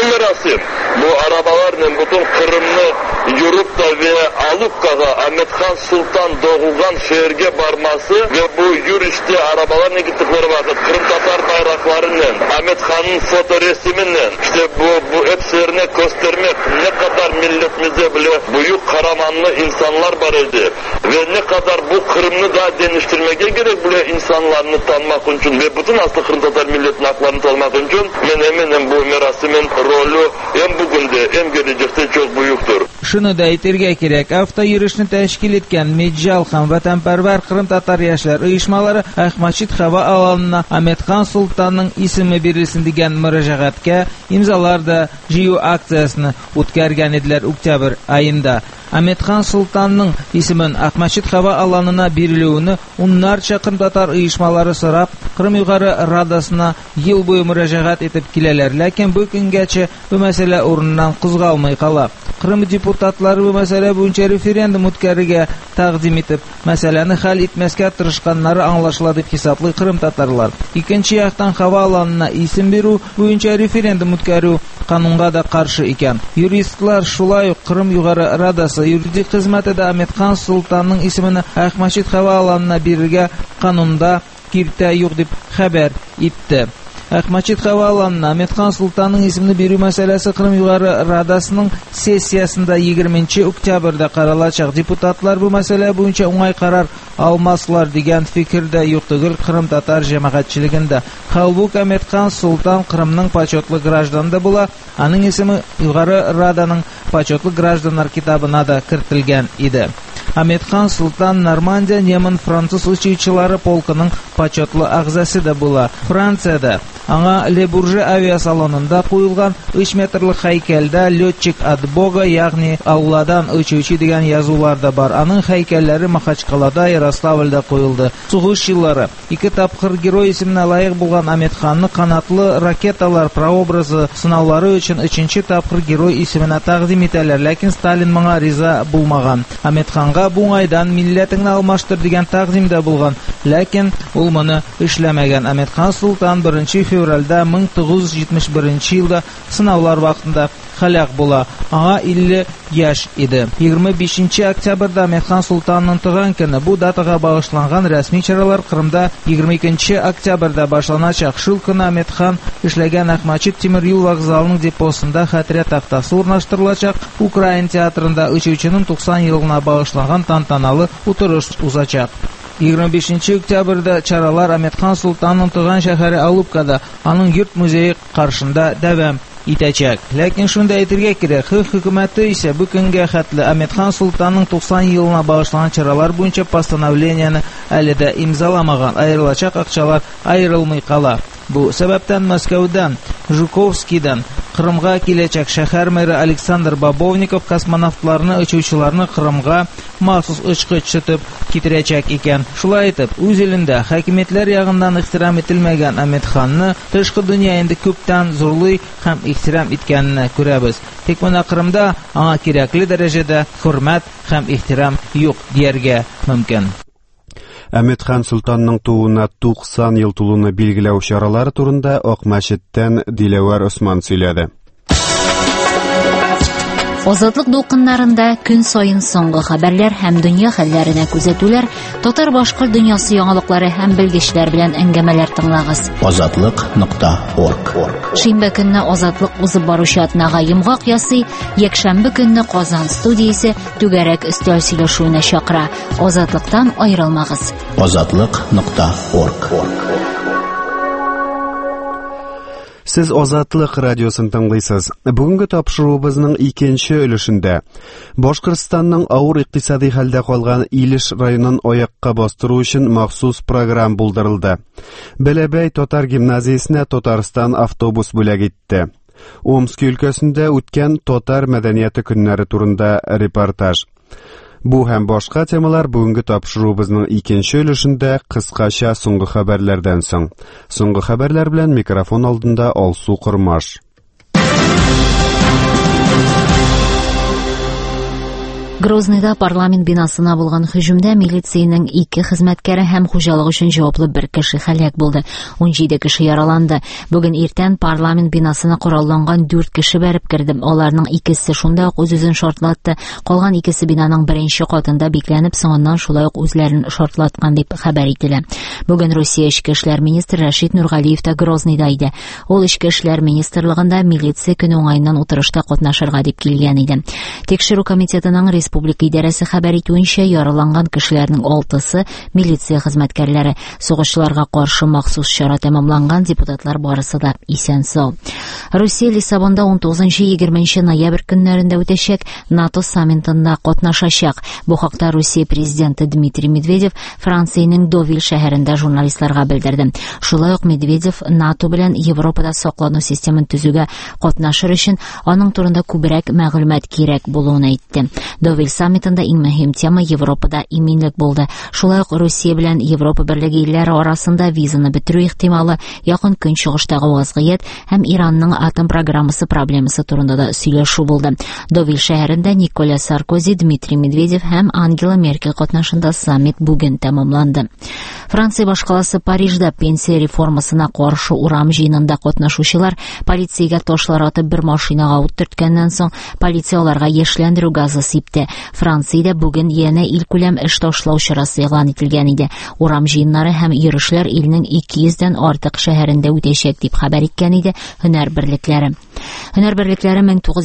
Bu arabalarla bütün Kırım'ı yürüp da ve Alupka'da Ahmethan Sultan doğulgan şehirge barması ve bu yürüyüşte arabalarla gittikleri vakit Kırım Tatar bayraklarıyla Ahmethan'ın fotoresimle işte bu hepslerine göstermek ne kadar milletimize bile büyük kahramanlı insanlar var idi ve ne kadar bu Kırım'ı daha deniştirmeye gerek bile insanlarını tanımak için ve bütün aslı Kırım Tatar milletin haklarını tanımak için ben eminim bu merasimin rolü hem bugün de hem gelecekte çok büyüktür. Шуны да әйтергә кирәк, автоюришне тәшкил иткән Меджал һәм ватанпәрвәр Кырым татар яшьләр оешмалары Ахмачит һава аланына Аметхан Султанның исеме бирелсен дигән мөрәҗәгатькә имзалар да җыю акциясен үткәргән иделәр октябрь аенда. Аметхан Султанның исемен Ахмачит һава аланына бирелүне уннарча Кырым татар оешмалары сорап Кырым югары радасына ел буе мөрәҗәгать итеп киләләр, ләкин бу көнгәчә бу мәсьәлә урыннан кузгалмый кала. Кырым депутатлары бу мәсьәлә буенча референдум үткәрергә тәкъдим итеп, мәсьәләне хәл итмәскә тырышканнары аңлашыла дип хисаплый Кырым татарлар. Икенче яктан һава аланына исем бирү буенча референдум үткәрү канунга да каршы икән. Юристлар шулай ук Кырым югары радасы юридик хезмәте дә Аметхан Султанның исемене Ахмачит һава аланына бирергә канунда киртә юк дип хәбәр итте. Ахмачит һава аланына Аметхан Султанның исемене бирү мәсьәләсе Кырым югары радасының сессиясында 20 октябрьдә каралачак. Депутатлар бу мәсьәлә буенча уңай карар алмаслар дигән фикердә юк түгел Кырым татар җәмәгатьчелегендә. Халбук Аметхан Султан Кырымның почетлы гражданы була, аның исеме югары раданың почетлы гражданнар китабына да кертелгән иде. Аметхан Султан Нормандия неман француз учучылары полкының почетлы агзасы да була. Франциядә аңа Ле Бурже авиасалонында куелган 3 метрлык һәйкәлдә летчик от Бога, ягъни Алладан учучы дигән язулар да бар. Аның һәйкәлләре Махачкалада, Ярославльдә куелды. Сугыш еллары 2 тапкыр герой исеменә лаек булган Аметханны канатлы ракеталар прообразы сынаулары өчен 3-нче тапкыр герой исеменә тәкъдим итәләр, ләкин Сталин моңа риза булмаган. Аметханга буңайдан милләтеңне алмаштыр дигән тәкъдим дә булган, ләкин ул моны эшләмәгән. Аметхан Султан 1 февральдә 1971 елда сынаулар вакытында халак була. Аңа 50 яшь иде. 25 октябрьдә Аметхан Султанның туган көне. Бу датага багышланган рәсми чаралар Кырымда 22 октябрьдә башланачак. Шул көнне Аметхан эшләгән Ахмачит тимер юл вокзалының депосында хәтирә тактасы урнаштырылачак. Украин театрында учучының 90 елына багышланган тантаналы утырыш узачак. 25 октябрьдә чаралар Аметхан Султанның туган шәһәре Алупкада, аның йорт музее каршында дәвам итәчәк. Ләкин шунда әйтергә кирәк, хөкүмәте исә бу көнгә хәтле Аметхан Султанның 90 елына багышланган чаралар буенча постановлениене әле дә имзаламаган. Аерылачак акчалар аерылмый кала. Бу сәбәптән Мәскәүдән, Жуковскидан Кырымга киләчәк шәһәр мэры Александр Бабовников космонавтларны, учучыларны Кырымга махсус очкыч тотып китерәчәк икән. Шулай итеп, үз илендә хакимиятләр ягыннан ихтирам ителмәгән Аметханны тышкы дөнья инде күптән зурлый һәм ихтирам иткәнне күрәбез. Тик менә Кырымда аңа кирәкле дәрәҗәдә хөрмәт һәм ихтирам юк дияргә мөмкин. Аметхан Султанның тууына 90 ел тулуны билгеләү чаралары турында Акмәчеттән Диләвар Усман сөйләде. Азатлык дулкыннарында көн сайын соңгы хәбәрләр һәм дөнья хәлләренә күзәтүләр, татар башкорт дөньясы яңалыклары һәм белгечләр белән әңгәмәләр тыңлагыз. Azatlyk.org. Шимбә көнне Азатлык узып баручы атнага йомгак ясый, якшәмбе көнне Казан студиясе түгәрәк өстәл сөйләшүенә чакыра. Азатлыктан аерылмагыз. Azatlyk.org. Сез Азатлык радиосын тыңлыйсыз. Бүгенге тапшыруыбызның икенче өлешендә Башкортстанның авыр икътисади хәлдә калган Илеш районын аякка бастыру өчен махсус программа булдырылды. Бәләбәй татар гимназиясенә Татарстан автобус бүләк итте. Омск өлкәсендә үткән татар мәдәнияте көннәре турында репортаж. Бу һәм башка темалар бүгенге тапшыруыбызның икенче өлешендә кыскача соңгы хәбәрләрдән соң. Соңгы хәбәрләр белән микрофон алдында Алсу Кырмаш. Грознойда парламент бинасына булган һөҗүмдә милициянең 2 хезмәткәре һәм хуҗалык өчен җаваплы 1 кеше һәлак булды. 17 кеше яраланды. Бүген иртән парламент бинасына коралланган 4 кеше бәреп керде. Аларның 2се шунда ук үз-үзен шартлатты. Калган 2се бинаның 1нче катында бикләнеп, соңыннан шулай ук үзләрен шартлаткан дип хәбәр ителә. Бүген Россия эчке эшләр министры Рашид Нургалиев та Грознойда иде. Ул эчке эшләр министрлыгында милиция көн уңайыннан утырышта катнашырга дип килгән иде. Текшерү комитетының республика идарәсе хәбәр итүенчә, яраланган кешеләрнең 6-сы милиция хезмәткәрләре. Сугышчыларга каршы махсус чара тәмамланган, депутатлар барысы да исән-сау. Россия Лиссабонда 19-20 ноябрь көннәрендә үтәчәк НАТО саммитында катнашачак. Бу хакта Россия президенты Дмитрий Медведев Франциянең Довиль шәһәрендә журналистларга белдерде. Шулай ук Медведев НАТО белән Европада саклану системын төзүгә катнашыр өчен аның турында күбрәк мәгълүмат кирәк булуын әйтте. Довиль саммитында иң мөһим тема Европада иминлек булды. Шулай ук Россия белән Европа берлеге илләре арасында визаны бетерү ихтималы, якын көнчыгыштагы вазгыять һәм Иранның атом программасы проблемасы турында да сөйләшү булды. Довиль шәһәрендә Николя Саркози, Дмитрий Медведев һәм Ангела Меркель катнашында саммит бүген тәмамланды. Франция башкаласы Парижда пенсия реформасына каршы урам җыенында катнашучылар полициягә ташлар атып бер машинага ут төрткәннән соң полиция аларга яшьләндерү газы сипте. Франциядә бүген янә илкүләм эш ташлау чарасы игълан ителгән иде. Урам җыеннары һәм йөрүшләр илнең 200дән артык шәһәрендә үтәчәк дип хәбәр иткән иде һөнәр берлекләре. Һөнәр берлекләре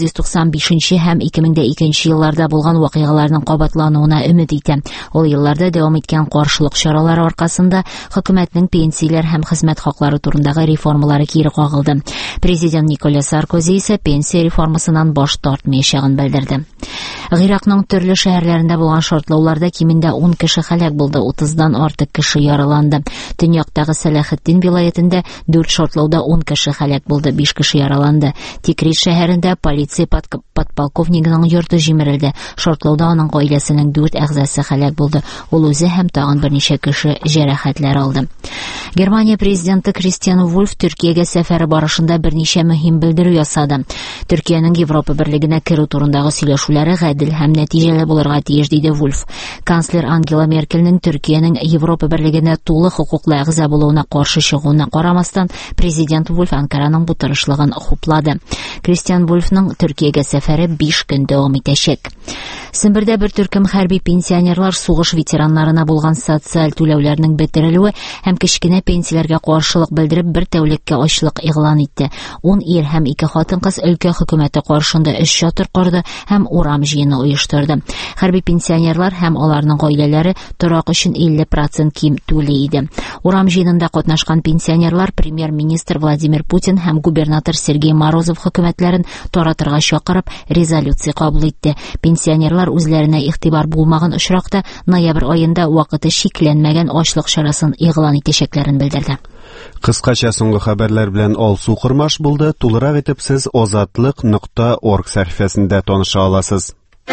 1995 һәм 2002 елларда булган вакыйгаларның кабатлануына өмид итә. Ул елларда дәвам иткән каршылык чаралары аркасында хөкүмәтнең пенсияләр һәм хезмәт хаклары турындагы реформалары кире кагылды. Президент Николя Саркози исә пенсия реформасыннан баш тартмаячагын белдерде. Гыйракның төрле шәһәрләрендә булган шартлауларда кимендә 10 кеше һәлак булды, 30дан артык кеше яраланды. Төньяктагы Салахетдин вилаятендә 4 шартлауда 10 кеше һәлак булды, 5 кеше яраланды. Тикрит шәһәрендә полиция подполковнигының йорты җимерелде. Шартлауда аның гаиләсенең 4 әгъзасы һәлак булды. Ул үзе һәм тагын берничә кеше җәрәхәтләр алды. Германия президенты Кристиан Вульф Төркиягә сәфәре барышында берничә мөһим белдерү ясады. Төркиянең Европа берлегенә керү турындагы сөйләшүләре гадел һәм нәтиҗәле булырга тиеш, диде Вульф. Канцлер Ангела Меркельнең Төркиянең Европа берлегенә тулы хукуклы әгъза булуына каршы чыгуына карамастан, президент Вульф Анкараның бу тырышлыгын хуплады. Кристиан Вульфның Төркиягә сәфәре 5 көн дәвам итәчәк. Сембердә бер төркем хәрби пенсионерлар сугыш ветераннарына булган социаль түләүләрнең бетерелүе һәм кечкенә пенсияләргә каршылык белдереп бер тәүлеккә ачлык игълан итте. 10 ир һәм 2 хатын-кыз өлкә хөкүмәте каршында эш чатыр кырды һәм урам җыены оештырды. Хәрби пенсионерлар һәм аларның гаиләләре торак өчен 50% ким түли иде. Урам җыенында катнашкан пенсионерлар премьер-министр Владимир Путин һәм губернатор Сергей Морозов хөкүмәтләрен таратырга чакырып резолюция кабул итте. Пенсионерлар үзләренә игътибар булмаган очракта ноябрь аенда вакыты шикләнмәгән ачлык чарасын игълан итәчәкләрен белдерде. Кыскача соңгы хәбәрләр белән алсу кырмаш булды. Тулырак итеп сез azatlıq.org сәхифәсендә таныша аласыз.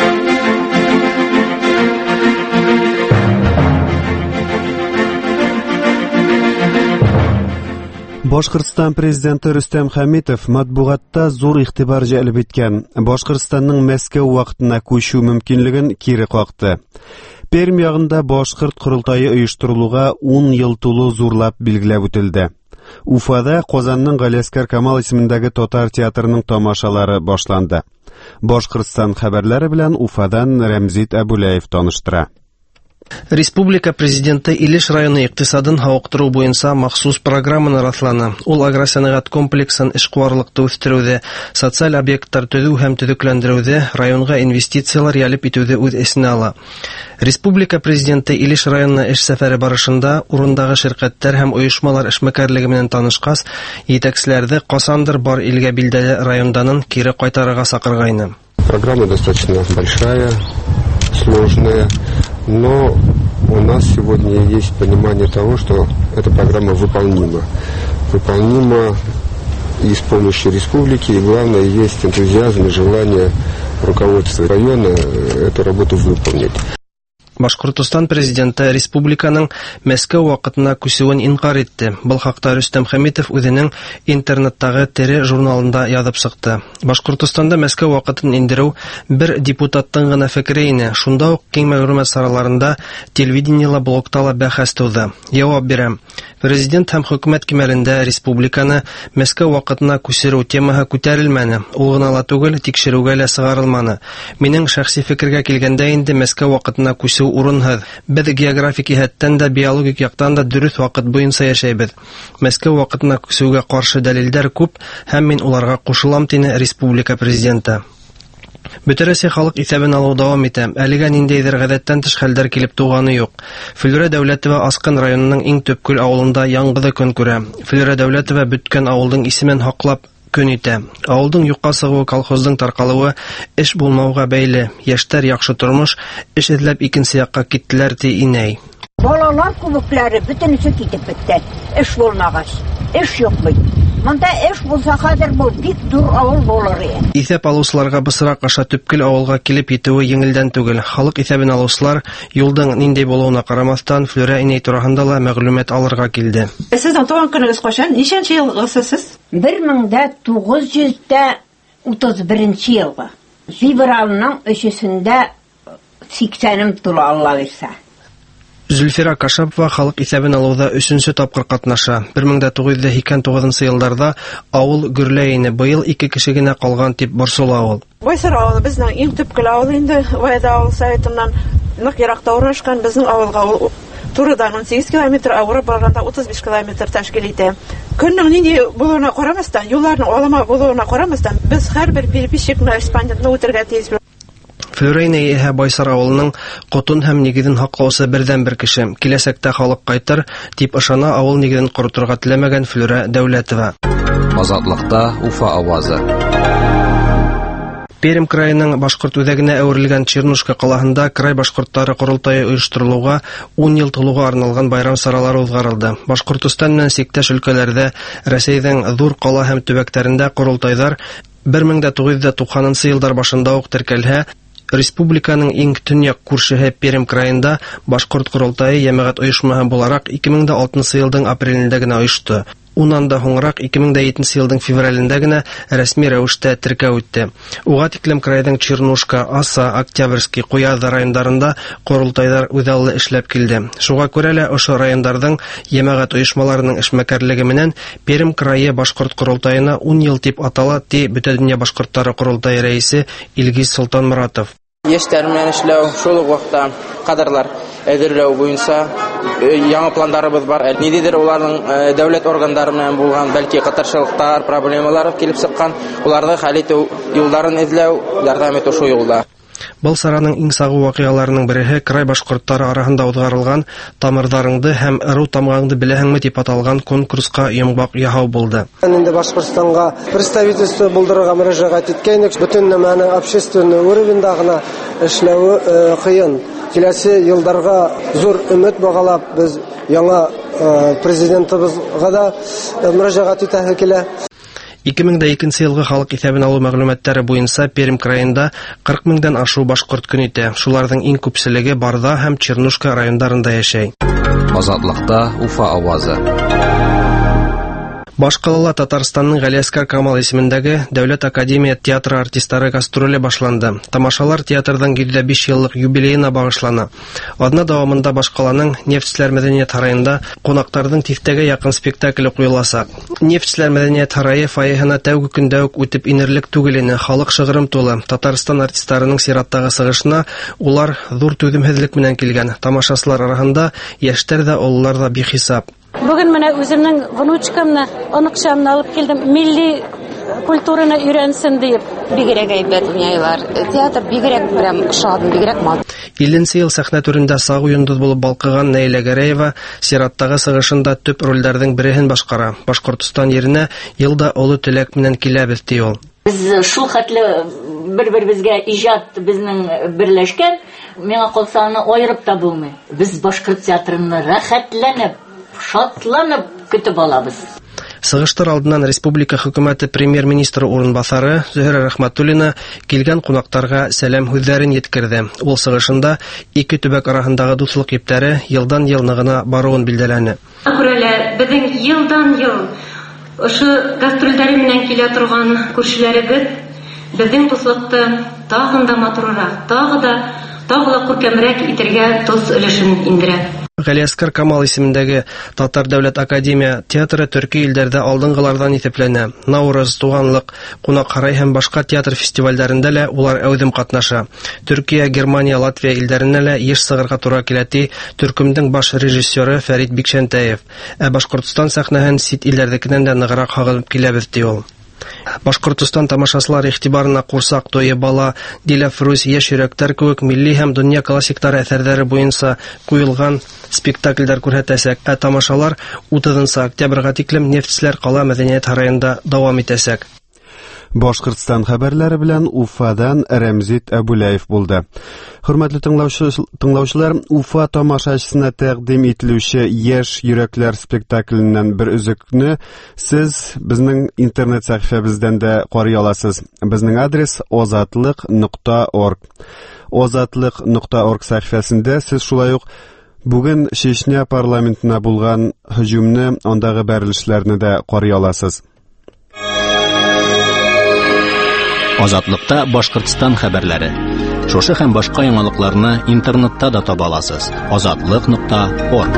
Башкортстан президенты Рөстәм Хәмитов матбугатта зур игътибар җәлеп иткән. Башкортстанның Мәскәү вакытына күчү мөмкинлеген кире какты. Пермь ягында башкорт курултайы оештырылуга 10 ел тулу зурлап билгеләп үтелде. Уфада Казанның Галиәскәр Камал исемендәге татар театрының тамашалары башланды. Башкортстан хәбәрләре белән Уфадан Рәмзит Әбүләев таныштыра. Республика президенты Илеш районы икътисадын һавыктыру буенча махсус программаны расланы. Ул агросәнәгать комплексын эшкуарлыкта үстерүдә, социаль объекттар төзү һәм төзекләндерүдә, районга инвестициялар ялеп итүдә үз эсенә ала. Республика президенты Илеш районына эш сәфәре барышында урындагы ширкәтләр һәм оешмалар эшмәкәрлеге белән танышкас, җитәкчеләрдә касандыр бар илгә билдәле районданын кире кайтарырга сакыргайны. Программа достаточно большая, сложная, но у нас сегодня есть понимание того, что эта программа выполнима. Выполнима и с помощью республики, и главное, есть энтузиазм и желание руководства района эту работу выполнить. Башкортстан президенты республиканың Мәскәү вакытына күсүен инкар итте. Был хакта Рөстәм Хәмитов үзенең интернеттагы Тере журналында язып чыкты. Башкортстанда Мәскәү вакытын индерү бер депутаттың гына фикере ине. Шунда ук киң мәгълүмат сараларында, телевидениела, блогта ла бәхәс туды. Җавап бирәм. Президент һәм хөкүмәт кимәлендә республиканы Мәскәү вакытына күсерү темаһы күтәрелмәне. Ул гына ла түгел, тикшерүгә лә сыгарылманы. Минең шәхси фикергә килгәндә инде Мәскәү вакытына күсү урынһыз. Без географик җәһәттән дә, биологик яктан да дөрес вакыт буенча яшәйбез. Мәскәү вакытына күсүгә каршы дәлилләр күп, һәм мин уларга кушылам, дине республика президенты. Бөтенроссия халык исәбен алу дәвам итә. Әлегә ниндидер гадәттән тыш хәлләр килеп туганы юк. Флюра Дәүләтова Аскын районының иң төпкөл авылында яңгыды көн күрә. Флюра Дәүләтова бүткән авылның исемен хаклап көн итә. Авылның юкка сыгуы, колхозның таркалуы эш булмауга бәйле. Яшьтәр яхшы тормыш, эш эзләп икенче якка киттеләр, ди инәй. Балалар күбекләре бөтенесе китеп бетте. Эш булмагач, эш юк бит. Монда эш булса хәзер бу бик зур авыл булыр иде. Исәп алучыларга бысрак аша төпкөл авылга килеп итүе еңелдән түгел. Халык исәбен алучылар юлның нинди булуына карамастан Флюра инәй турында ла мәгълүмат алырга килде. Сезнең туган көнегез качан? Ничәнче елгысыз сез? 1931 елга. Февральнең 3-сендә 80-м тула Алла бирсә. Зөлфира Кашапова халык исәбен алуда 3нче тапкыр катнаша. 1989 елларда авыл гөрләйне, быел 2 кеше генә калган дип борсыла ул. Байсар авылы безнең иң төпкөл авыл инде. Вайда авыл советыннан нык еракта урнашкан безнең авылга турыдан 18 километр, авырып барганда 35 километр тәшкил итә. Көннең нинди булуына карамастан, юлларның алама булуына карамастан, без һәрбер переписчикны, респондентны үтергә тиеш. Флюрейна иһә Байсар авылының котын һәм нигезен хаклаучы бердән-бер кеше. Киләсәктә халык кайтыр дип ышана авыл нигезен корытырга теләмәгән Флюра Дәүләтова. Азатлыкта Уфа авазы. Пермь краеның башкорт үзәгенә әверелгән Чернушка калаһында край башкортлары курултайы оештырылуга 10 ел тулуга арналган байрам саралары узгарылды. Башкортстан белән сиктәш өлкәләрдә, Россиянең зур кала һәм төбәкләрендә курултайлар 1990 еллар башында ук теркәлһә, республиканың иң төньяк күршеһе Пермь краенда башкорт курултайы җәмәгать оешмаһы буларак 2006 елның апрелендә генә оешты. Уннан да һоңрак 2007 елның февралендә генә рәсми рәвештә теркәү үтте. Уга тиклем крайның Чернушка, Аса, Октябрьский, Куяза районнарында курултайлар үзаллы эшләп килде. Шуңа күрә лә ошо районнарның җәмәгать оешмаларының эшмәкәрлеге менән Пермь крае башкорт курултайына 10 ел дип атала, ди Бөтендөнья башкортлары курултайы рәисе Илгиз Солтанмуратов. Яшьтәр белән эшләү, шул ук вакытта кадрлар әзерләү буенча яңа планнарыбыз бар. Ниндидер уларның дәүләт органнары белән булган, бәлки катнашчылыктар, проблемалар килеп чыккан, уларны хәл итү, юлларын эзләү, ярдәм итү шу юлда. Был сараның иң сагу вакыйгаларының береһе край башкортлары арасында узгарылган тамырдарыңды һәм ыру тамгаңды беләһеңме дип аталган конкурска йомбак яһау булды. Инде Башкортстанга представительство булдырырга мөрәҗәгать иткәнек, бөтен мәне общественный уровеньда гына эшләү кыен. Киләсе елларга зур өмет багалап, без яңа президентыбызга да мөрәҗәгать итәһе килә. 2002 елгы халык исәбен алу мәгълүматлары буенча Пермь краенда 40 меңдән ашу башкорт көн итә. Шуларның иң күпселеге Барда һәм Чернушка районнарында яшәй. Азатлыкта Уфа авазы. Башкалала Татарстанның Галиаскар Камал исемендәге Дәүләт академия театры артистлары гастроле башланды. Тамашалар театрның 105 еллык юбилеена багышлана. Адна дәвамында Башкаланың Нефтьчеләр мәдәният һараенда кунакларның тифтәгә якын спектакле куелачак. Нефтьчеләр мәдәният һарае фойеһына тәүге көндә үк үтеп инерлек түгел ине, халык шыгрым тулы. Татарстан артистларының сираттагы сыгышына улар зур түземһезлек белән килгән. Тамашачылар арасында яшьтәр дә, олылар да бихисап. Бүген менә үземнең внучкамны, оныкчамны алып килдем, милли культураны өйрәнсен дип. Бигрәк әйбәт уйнайлар. Театр бигрәк прям шадым, бигрәк мал. 50 ел сәхнә түрендә сагу йондыз булып балкыган Наилә Гәрәева сираттагы сыгышында төп рольләрдән берен башкара. Башкортстан yerine елда олы теләк менән киләбез ди ул. Без шул хәтле бер-беребезгә иҗат безнең берләшкән, миңа калса аны аерып та булмый. Без башкорт театрын рәхәтләнеп, шатланып көтеп алабыз. Сыгыштыр алдыннан республика хөкүмәте премьер-министры урынбасары Зөһрә Рәхмәтуллина килгән кунакларга сәлам һүзләрен yetkерде. Ул сыгышында ике төбәк арасындагы дуслык иптәре елдан-ел ныгына баруын билдәләне. Күрәләр, безнең елдан-ел ошо гастрольдәре менән килә торган күршеләребез безнең дуслыкты тагын да матуррак, тагы да күркәмрәк итәргә тоз өлешен индерә. Галиаскар Камал исемендәге Татар дәүләт академия театры төрки илдәрдә алдынгылардан исәпләнә. Наурыз, Туганлык, Кунакхарай һәм башка театр фестивальләрендә лә улар әүдем катнаша. Төркия, Германия, Латвия илләренә лә еш сыгырга туры килә ди төркемнең баш режиссеры Фәрит Бикшәнтәев. Ә Башкортстан сәхнәһен сит илләрдәкеннән дә ныграк хагылып киләбез ди ул. Башкортстан тамашачылар игътибарына Курсак тое бала, Дилә Фруз, Яшь йөрәктәр кебек милли һәм дөнья классиклары әсәрләре буенча куелган спектакльләр күрсәтәсәк, ә тамашалар 30 октябрьгә тиклем Нефтьчеләр кала мәдәният сараенда дәвам итәсәк. Башкортстан хәбәрләре белән Уфадан Рәмзит Әбүләев булды. Хөрмәтле тыңлаучылар, Уфа тамашачысына тәкъдим ителүче Яшь йөрәкләр спектакленнән бер үзекне сез безнең интернет сәхифәбездән дә карый аласыз. Безнең адрес ozatliq.org. ozatliq.org сәхифәсендә сез шулай ук бүген Чечня парламентына булган һөҗүмне, андагы бәрелешләрне дә карый аласыз. Азатлыкта Башкортстан хәбәрләре. Шушы һәм башка яңалыкларны интернетта да таба аласыз. ozatliq.org.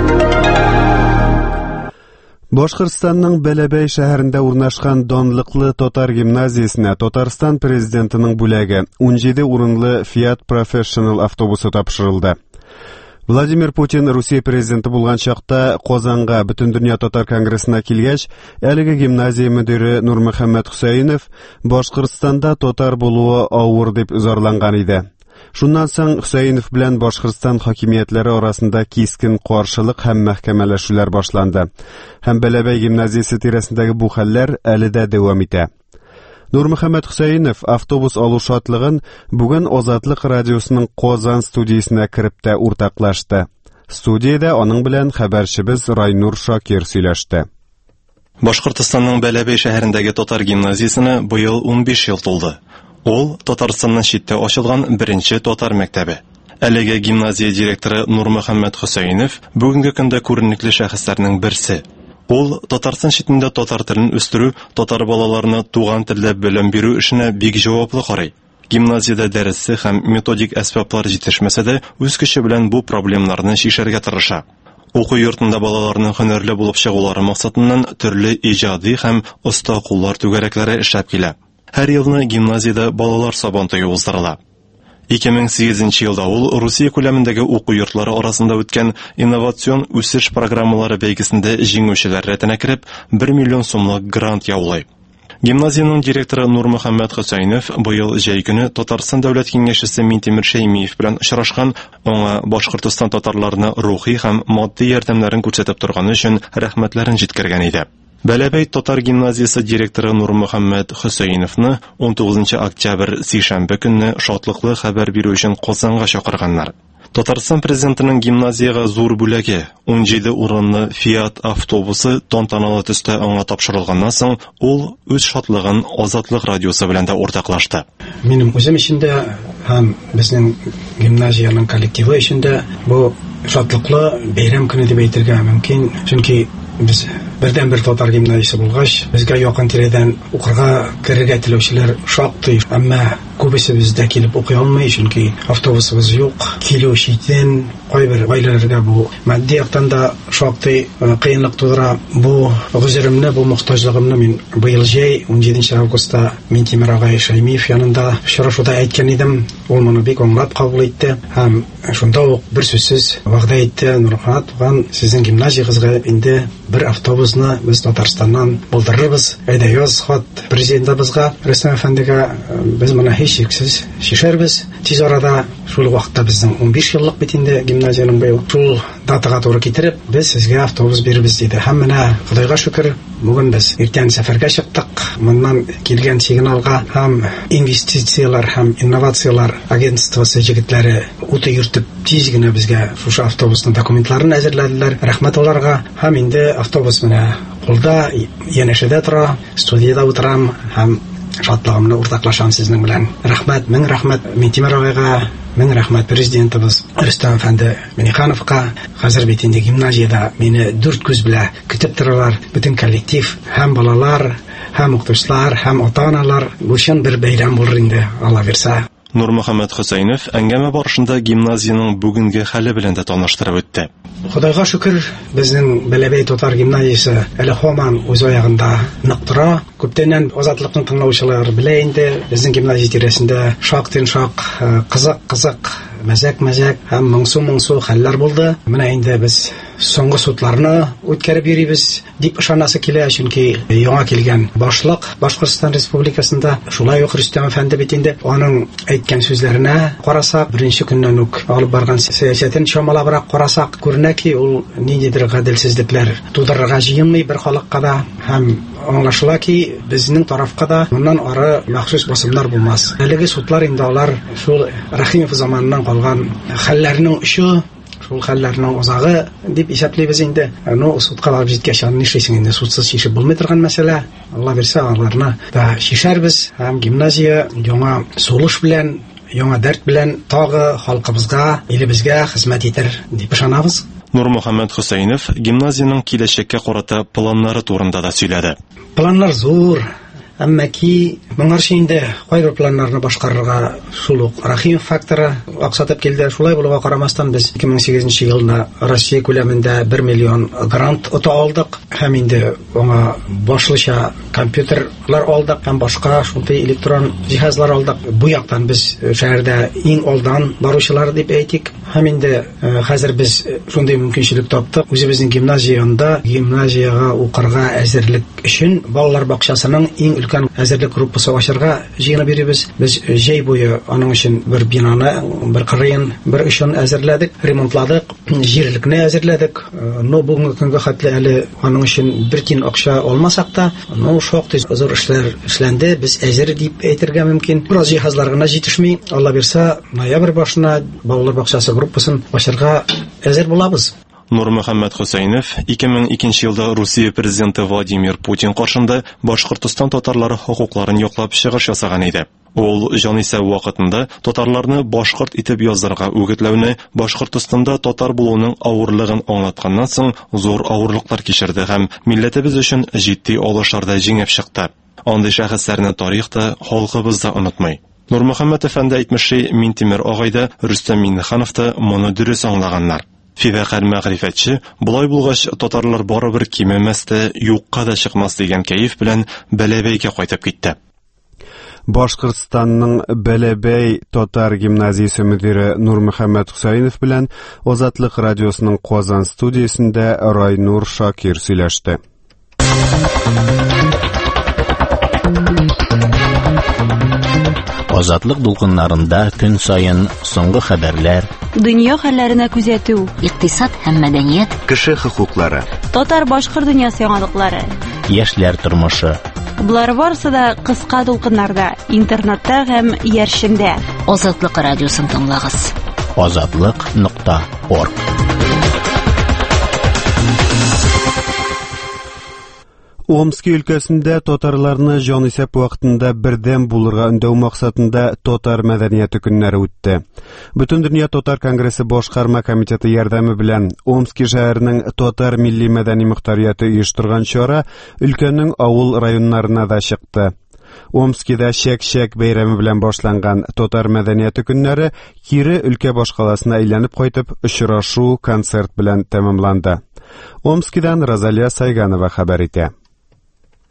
Башкортстанның Бәләбәй шәһәрендә урнашкан данлыклы татар гимназиясенә Татарстан президентының бүләге 17 урынлы Fiat Professional автобусы тапшырылды. Владимир Путин Русия президенты булган чакта Казанга Бөтен дөнья татар конгрессына килгәч, әлеге гимназия мөдире Нурмөхәммәд Хөсәенов Башкортстанда татар булуы авыр дип зарланган иде. Шуннан соң Хөсәенов белән Башкортстан хакимиятләре арасында кискен каршылык һәм мәхкәмәләшүләр башланды. Һәм Бәләбәй гимназиясе тирәсендәге бу хәлләр әле дә дәвам итә. Нурмөхәммәд Хөсәенов автобус алу шатлыгын бүген Азатлык радиосының Казан студиясенә кирип тә уртаклашты. Студиядә аның белән хәбәрчебез Райнур Шакир сөйләште. Башкортстанның Бәләбәй шәһәрендәге татар гимназиясенә быел 15 ел тулды. Ул Татарстаннан читтә ачылган беренче татар мәктәбе. Әлеге гимназия директоры Нурмөхәммәд Хөсәенов бүгенге көндә күренекле шәхесләрнең берсе. Ул Татарстан читендә татар телен үстерү, татар балаларына туган телдә белем бирү эшенә бик җаваплы карый. Гимназиядә дәресе һәм методик әсбаплар җитешмәсә дә, үз көче белән бу проблемаларны чишәргә тырыша. Уку йортында балаларның һөнәрле булып чыгулары максатыннан төрле иҗади һәм оста куллар түгәрәкләре эшләп килә. Һәр елны гимназиядә балалар сабантуе уздырыла. 2008 елда ул Русия күләмендәге уку йортлары арасында үткән инновацион үсеш программалары бәйгесендә җиңүчеләр рәтенә кирип 1 миллион сумлык грант яулый. Гимназияның директоры Нурмөхәммәд Хөсәенов быел җәй көне Татарстан дәүләт киңәшчесе Минтимер Шәймиев белән очрашкан, аңа Башкортстан татарларына рухи һәм матди ярдәмнәрен күрсәтеп торганы өчен рәхмәтләрен җиткергән иде. Бәләбәй татар гимназиясе директоры Нурмөхәммәд Хөсәеновны 19 октябрь сишәмбе көнне шатлыклы хәбәр бирү өчен Казанга чакырганнар. Татарстан президентының гимназияга зур бүләге 17 урынлы Fiat автобусы тантаналы төстә аңа тапшырылганнан соң ул үз шатлыгын Азатлык радиосы белән дә уртаклашты. Минем үзем өчен дә һәм безнең гимназияның коллективы өчен дә бу шатлыклы бәйрәм көне дип әйтергә мөмкин, чөнки biz birden-bir татар гимназиясе булгач, безгә якын тирәдән укырга керергә теләүчеләр шактый, әмма күбесе бездә килеп укый алмый, чөнки автобусыбыз юк. Килү читен, кайбер гаиләләргә бу матди яктан да шактый кыенлык тудыра. Бу гүзеремне, бу мохтаҗлыгымны мин быел җәй 17 августта Минтимер агай Шәймиев янында очрашуда әйткән идем. Ул моны бик аңлап кабул итте һәм шунда ук бер сүзсез вәгъдә итте: Нурхан туган, сезнең гимназиягызга инде bir автобусны biz Татарстаннан булдырырбыз. Әйдә яз хат президентыбызга, Рөстәм әфәндегә, без моны шексез шешербез. Тиз арада шул вакытта безнең 15 еллык бит инде гимназияның быел. Шул датага туры китереп, без сезгә автобус бирбез диде. Һәм менә Худайга шөкер, бүген без иртән сәфәргә чыктык. Моннан килгән сигналга һәм инвестициялар һәм инновациялар агентствосы җегетләре үтә йөртеп тиз генә безгә шушы автобусның документларын әзерләделәр. Рәхмәт аларга. Һәм инде автобус менә кулда, янәшәдә тора, студиядә утырам һәм шатлыгымны уртаклашам сезнең белән. Рәхмәт, мең рәхмәт Минтимер агайга, мең рәхмәт президентыбыз Рөстәм әфәнде Миңнехановка. Хәзер бит инде гимназиядә мине 4 күз белән көтеп торалар. Бөтен коллектив, һәм балалар, һәм укытучылар, һәм ата-аналар. Бу өчен бер бәйрәм булыр инде, Алла бирсә. Нурмөхәммәд Хөсәйнов әңгәмә барышында гимназияның бүгенге хәле белән дә таныштырып үтте. Худайга шөкер, безнең Бәләбәй Татар гимназиясе әле һаман үз аягында нык тора. Күптәннән Азатлыкның тыңлаучылары белә инде, безнең гимназия тирәсендә шактый кызык, мәзәк һәм моңсу хәлләр булды. Менә инде без соңгы судларны үткәреп йөрибез дип ышанасы килә, чөнки яңа килгән башлык Башкортстан Республикасында шулай ук Рөстәм әфәнде бит инде аның әйткән сүзләренә карасак, беренче көннән үк алып барган сәясәтен чамалабрак карасак, күренә ки ул ниндидер гаделсезлекләр тудырырга җыенмый бер халыкка да, һәм аңлашыла ки безнең тарафка да моннан ары махсус басымнар булмас. Әлеге судлар инде алар шул Рәхимов заманыннан калган хәлләрнең өче, шул хәлләрнең узагы дип исәплибез инде. Судка барып җиткәч, нишлисең инде, судсыз чишеп булмый торган мәсьәлә. Алла бирсә, аларны да чишәрбез. Һәм гимназия яңа сулыш белән, яңа дәрт белән тагы халкыбызга, илебезгә хезмәт итер дип ышанабыз. Нурмөхәммәд Хөсәйнов гимназияның киләчәккә карата планнары турында да сөйләде. Планнар зур. Әмма ки моңарчы инде кайбер планнарны башкарырга шул ук Рәхимов факторы аксатып килде. Шулай булуга карамастан без 2008 елда Россия күләмендә 1 миллион грант ота алдык. Һәм инде аңа башлыча компьютерлар алдык һәм башка шундый электрон җиһазлар алдык. Бу яктан без шәһәрдә иң алдан баручылар дип әйтик. Һәм инде хәзер без шундый мөмкинчелек таптык. Үзебезнең гимназияга укырга әзерлек өчен балалар бакчасының иң өлкән әзерлек группасы ачарга җыенып йөрибез. Без җәй буе аның өчен бер бинаны, бер кырыен, бер өчен әзерләдек, ремонтладык, җирлекне әзерләдек. Бүгенге көнгә хәтле әле аның өчен бер тин акча алмасак та, шактый зур эшләр эшләнде. Без әзер дип әйтергә мөмкин. Бераз җиһазлар гына җитешми. Алла бирсә, ноябрь башына балалар бакчасы группасын ачарга әзер булабыз. Нурмөхәммәд Хөсәйнов 2002 елда Русия президенты Владимир Путин каршында Башкортстан татарлары хокукларын яклап чыгыш ясаган иде. Ул җанисәп вакытында татарларны башкорт итеп яздырга үгетләүне, Башкортстанда татар булуның авырлыгын аңлатканнан соң зур авырлыклар кичерде һәм милләтебез өчен җитди алышларда җиңеп чыкты. Андый шәхесләрне тарихта, халкыбыз да онытмый. Нурмөхәммәд әфәнде әйтмеши, Минтимер агайда, Рөстәм Миңнехановта моны дөрес аңлаганнар. Фивәкәр мәгърифәтче, булай булгач татарлар барыбер кимемәстә, юкка да чыкмас дигән кәеф белән Бәләбәйгә кайтып китте. Башкортстанның Бәләбәй татар гимназиясе мөдире Нурмөхәммәд Хөсәйнов белән Азатлык радиосының Казан студиясендә Райнур Шакир сөйләште. Азатлык дулкыннарында көн сайын соңгы хәбәрләр, дөнья хәлләренә күзәтү, икътисад һәм мәдәният, кеше хокуклары, татар-башкорт дөньясы яңалыклары, яшьләр тормышы. Булар барысы да кыска дулкыннарда, интернетта һәм яршендә. Азатлык радиосын тыңлагыз. Azatlyk.org. Омский өлкәсендә татарларны җанисәп вакытында бердәм булырга өндәү максатында татар мәдәнияте көннәре үтте. Бөтендөнья татар конгрессы башкарма комитеты ярдәме белән Омский шәһәренең татар милли мәдәни мөхтәрияте оештырган чара өлкәнең авыл районнарына да чыкты. Омскида шәк-шәк бәйрәме белән башланган татар мәдәнияте көннәре кире өлкә башкаласына әйләнеп кайтып, очрашу, концерт белән тәмамланды. Омскидан Розалия Сайганова хәбәр итә.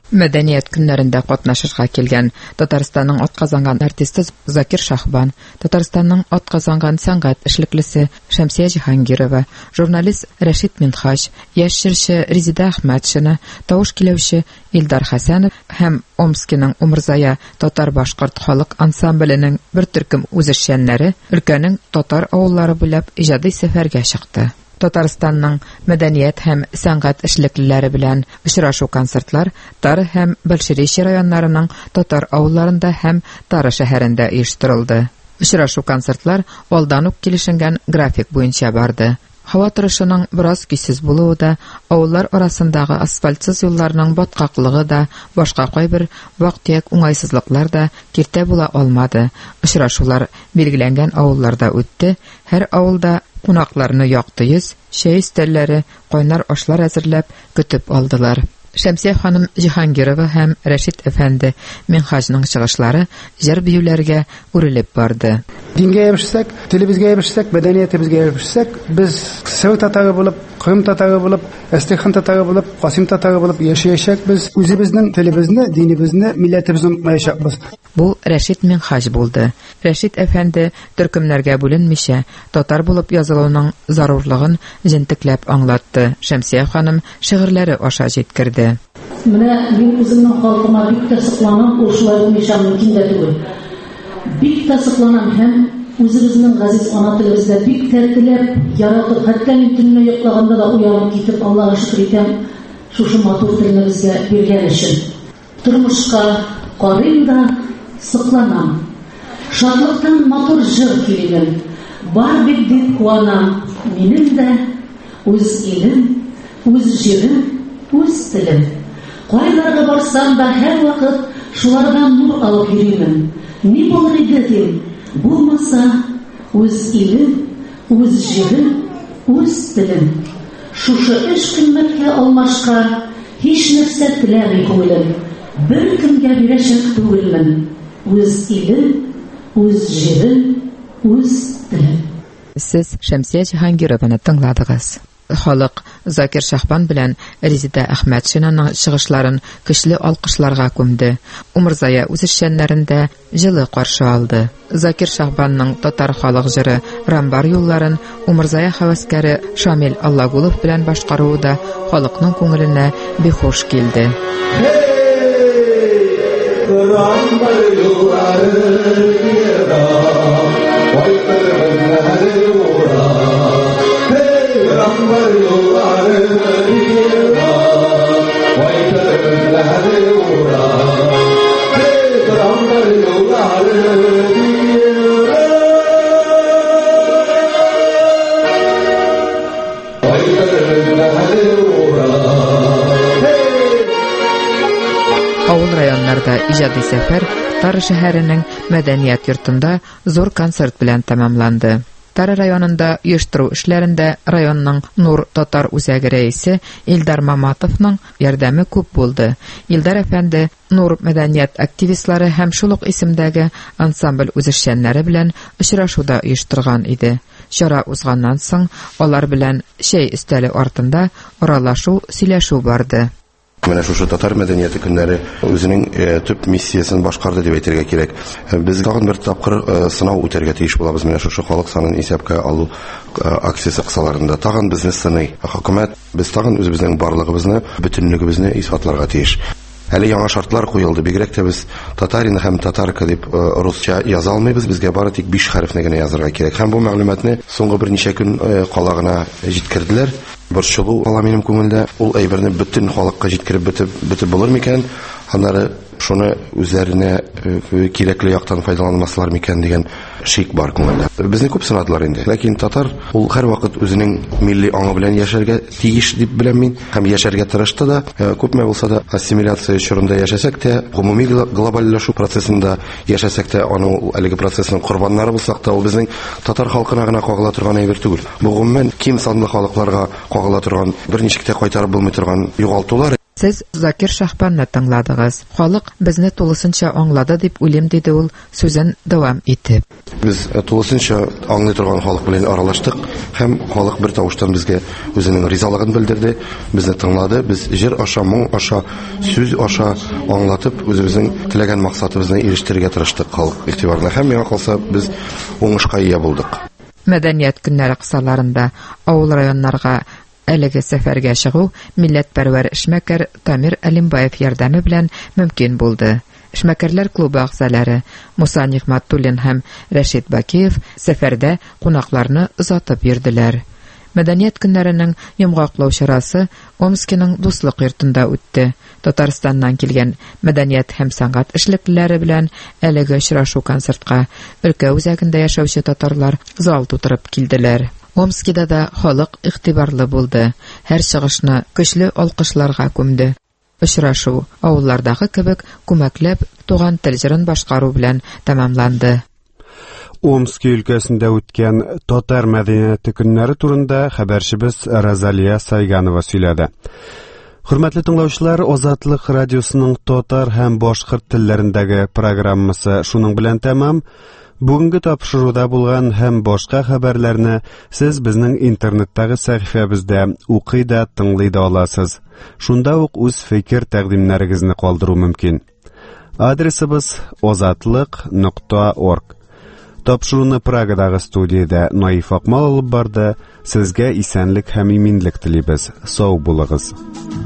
Мәдәният көннәрендә катнашырга килгән Татарстанның атказанган артисты Закир Шахбан, Татарстанның атказанган сәнгать эшлеклесе Шәмсия Җиһангирова, журналист Рәшит Минхаҗ, яшь җырчы Резида Әхмәтшина, тавыш киләүче Илдар Хәсәнов һәм Омскиның Умырзая татар-башкорт халык ансамбленең бер төркем үзешчәннәре өлкәнең татар авыллары буйлап иҗади сәфәргә чыкты. Татарстанның мәдәният һәм сәнгать эшлеклеләре белән очрашу концертлар Тары һәм Большерище районнарының татар авылларында һәм Тары шәһәрендә оештырылды. Очрашу концертлар алдан ук килешенгән график буенча барды. Һава торышының бераз көйсез булуы да, авыллар арасындагы асфальтсыз юлларның баткаклыгы да, башка кайбер вак-төяк уңайсызлыклар да киртә була алмады. Очрашулар билгеләнгән авылларда үтте. Һәр авылда кунакларны якты йөз, чәй өстәлләре, кайнар ашлар әзерләп көтеп алдылар. Шәмсия ханым Җиһангирова һәм Рәшит әфәнде Минхаҗның чыгышлары җыр-биюләргә үрелеп барды. Дингә ябышсак, телебезгә ябышсак, мәдәниятебезгә ябышсак, біз Сәү татары булып, Кырым татары булып, Әстерхан татары булып, Касым татары булып яшәячәк, без үзебезнең телебезне, динебезне, милләтебезне унытмаячакбыз. Бу Рәшит Минхаҗ булды. Рәшит әфәнде төркемнәргә бүленмичә, татар булып язылуның зарурлыгын җентекләп аңлатты. Шәмсия ханым шигырьләре аша җиткерде. Менә мин үземнең халкыма бик тә сокланам, ошулай мишам мөмкин дә түгел. Бик тә сокланам һәм үзебезнең газиз ана телебездә бик тәртиләп, яратып, хәтта мин төнне йоклаганда да уянып китеп, Аллага шөкр итәм, шушы матур телне безгә биргән өчен. Тормышка карыйм да сокланам. Шатлыктан матур җыр килгән. Бар бит дип куанам. Минем дә үз илем, үз җирем, үз телем. Кайларга барсам да һәр вакыт шулардан нур алып йөрим. Ни булыр иде дим, булмаса үз илем, үз җирем, үз телем. Шушы эш кыйммәткә алмашка һич нәрсә теләми күңелем. Бер кемгә бирәчәк түгелмен. Үз илем, үз җирем, үз телем. Сез Шәмсия Җиһангированы тыңладыгыз. Халык Закир Шахбан белән Резида Әхмәтшинаның чыгышларын көчле алкышларга күмде. Умырзая үзешчәннәрендә җылы каршы алды. Закир Шахбанның татар халык җыры Рамбар юлларын Умырзая хәвәскәре Шамил Аллагулов белән башкаруы да халыкның күңеленә бихуш килде. Авыл районнарда иҗади сәфәр Тары шәһәренең мәдәният йортында зур концерт белән тәмамланды. Тары районында оештыру эшләрендә районның Нур татар үзәге рәисе Илдар Маматовның ярдәме күп булды. Илдар әфәнде Нур мәдәният активистлары һәм шул ук исемдәге ансамбль үзешчәннәре белән очрашуда оештырган иде. Чара узганнан соң алар белән чәй өстәле артында аралашу, сөйләшү барды. Менә шушы татар мәдәнияте көннәре үзенең төп миссиясын башкарды дип әйтергә кирәк. Без тагын бер тапкыр сынау үтәргә тиеш булабыз менә шушы халык санын исәпкә алу акциясе кысаларында. Тагын безне сыный. Хөкүмәт без тагын үзебезнең барлыгыбызны, бөтенлегебезне исбатларга тиеш. Әле яңа шартлар куелды. Бигрәк тә без татарин һәм татарка дип русча яза алмыйбыз. Безгә бары тик 5 хәрефне генә язарга кирәк. Һәм бу мәгълүматны соңгы берничә көн калагына җиткерделәр. Борчылу ала минем күңелдә. Ул әйберне бөтен халыкка җиткереп бетеп булыр микән? Аннары шуны үзләренә кирәкле яктан файдаланмаслар микән дигән шик бар күңелдә. Безне күп сынадылар инде. Ләкин татар ул һәр вакыт үзенең милли аңы белән яшәргә тиеш дип беләм мин. Һәм яшәргә тырышты да, күпме булса да ассимиляция чорында яшәсәк тә, гомуми глобаллашу процессында яшәсәк тә, аның әлеге процессның корбаннары булсак та, ул безнең татар халкына гына кагыла торган әйбер түгел. Бу гомумән ким санлы халыкларга кагыла торган, берничек тә кайтарып булмый торган югалтулар. Сез Закир Шахбанны тыңладыгыз. Халык безне тулысынча аңлады дип уйлыйм, диде ул сүзен дәвам итеп. Без тулысынча аңлый торган халык белән аралаштык һәм халык бер тавыштан безгә үзенең ризалыгын белдерде. Безне тыңлады. Без җыр аша, моң аша, сүз аша аңлатып үзебезнең теләгән максатыбызны ирештерергә тырыштык халык игътибарына. Һәм миңа калса без уңышка ия булдык. Мәдәният көннәре кысаларында авыл районнарга әлеге сәфәргә чыгу милләтпәрвәр эшмәкәр Тамир Алимбаев ярдәме белән мөмкин булды. Эшмәкәрләр клубы әгъзалары Муса Нигъмәтуллин һәм Рәшит Бакиев сәфәрдә кунакларны озатып йөрделәр. Мәдәният көннәренең йомгаклау чарасы Омскиның дуслык йортында үтте. Татарстаннан килгән мәдәният һәм сәнгать эшлеклеләре белән әлеге очрашу концертка өлкә үзәгендә яшәүче татарлар зал тутырып килделәр. Омскида да халык игътибарлы булды. Һәр чыгышны көчле алкышларга күмде. Очрашу авыллардагы кебек күмәкләп туган тел җырын башкару белән тәмамланды. Омски өлкәсендә үткән татар мәдәнияте көннәре турында хәбәрчебез Розалия Сайганова сөйләде. Хөрмәтле тыңлаучылар, Азатлык радиосының татар һәм башкорт телләрендәге программасы шуның белән тәмам. Бүгенге тапшыруда булган һәм башка хәбәрләрне сез безнең интернеттагы сәхифәбездә укый да, тыңлый да аласыз. Шунда ук үз фикер тәкъдимнәрегезне калдыру мөмкин. Адресыбыз ozatliq.org. Тапшыруны Прагадагы студиядә Наиф Акмал алып барды. Сезгә исәнлек һәм иминлек телибез. Сау булыгыз.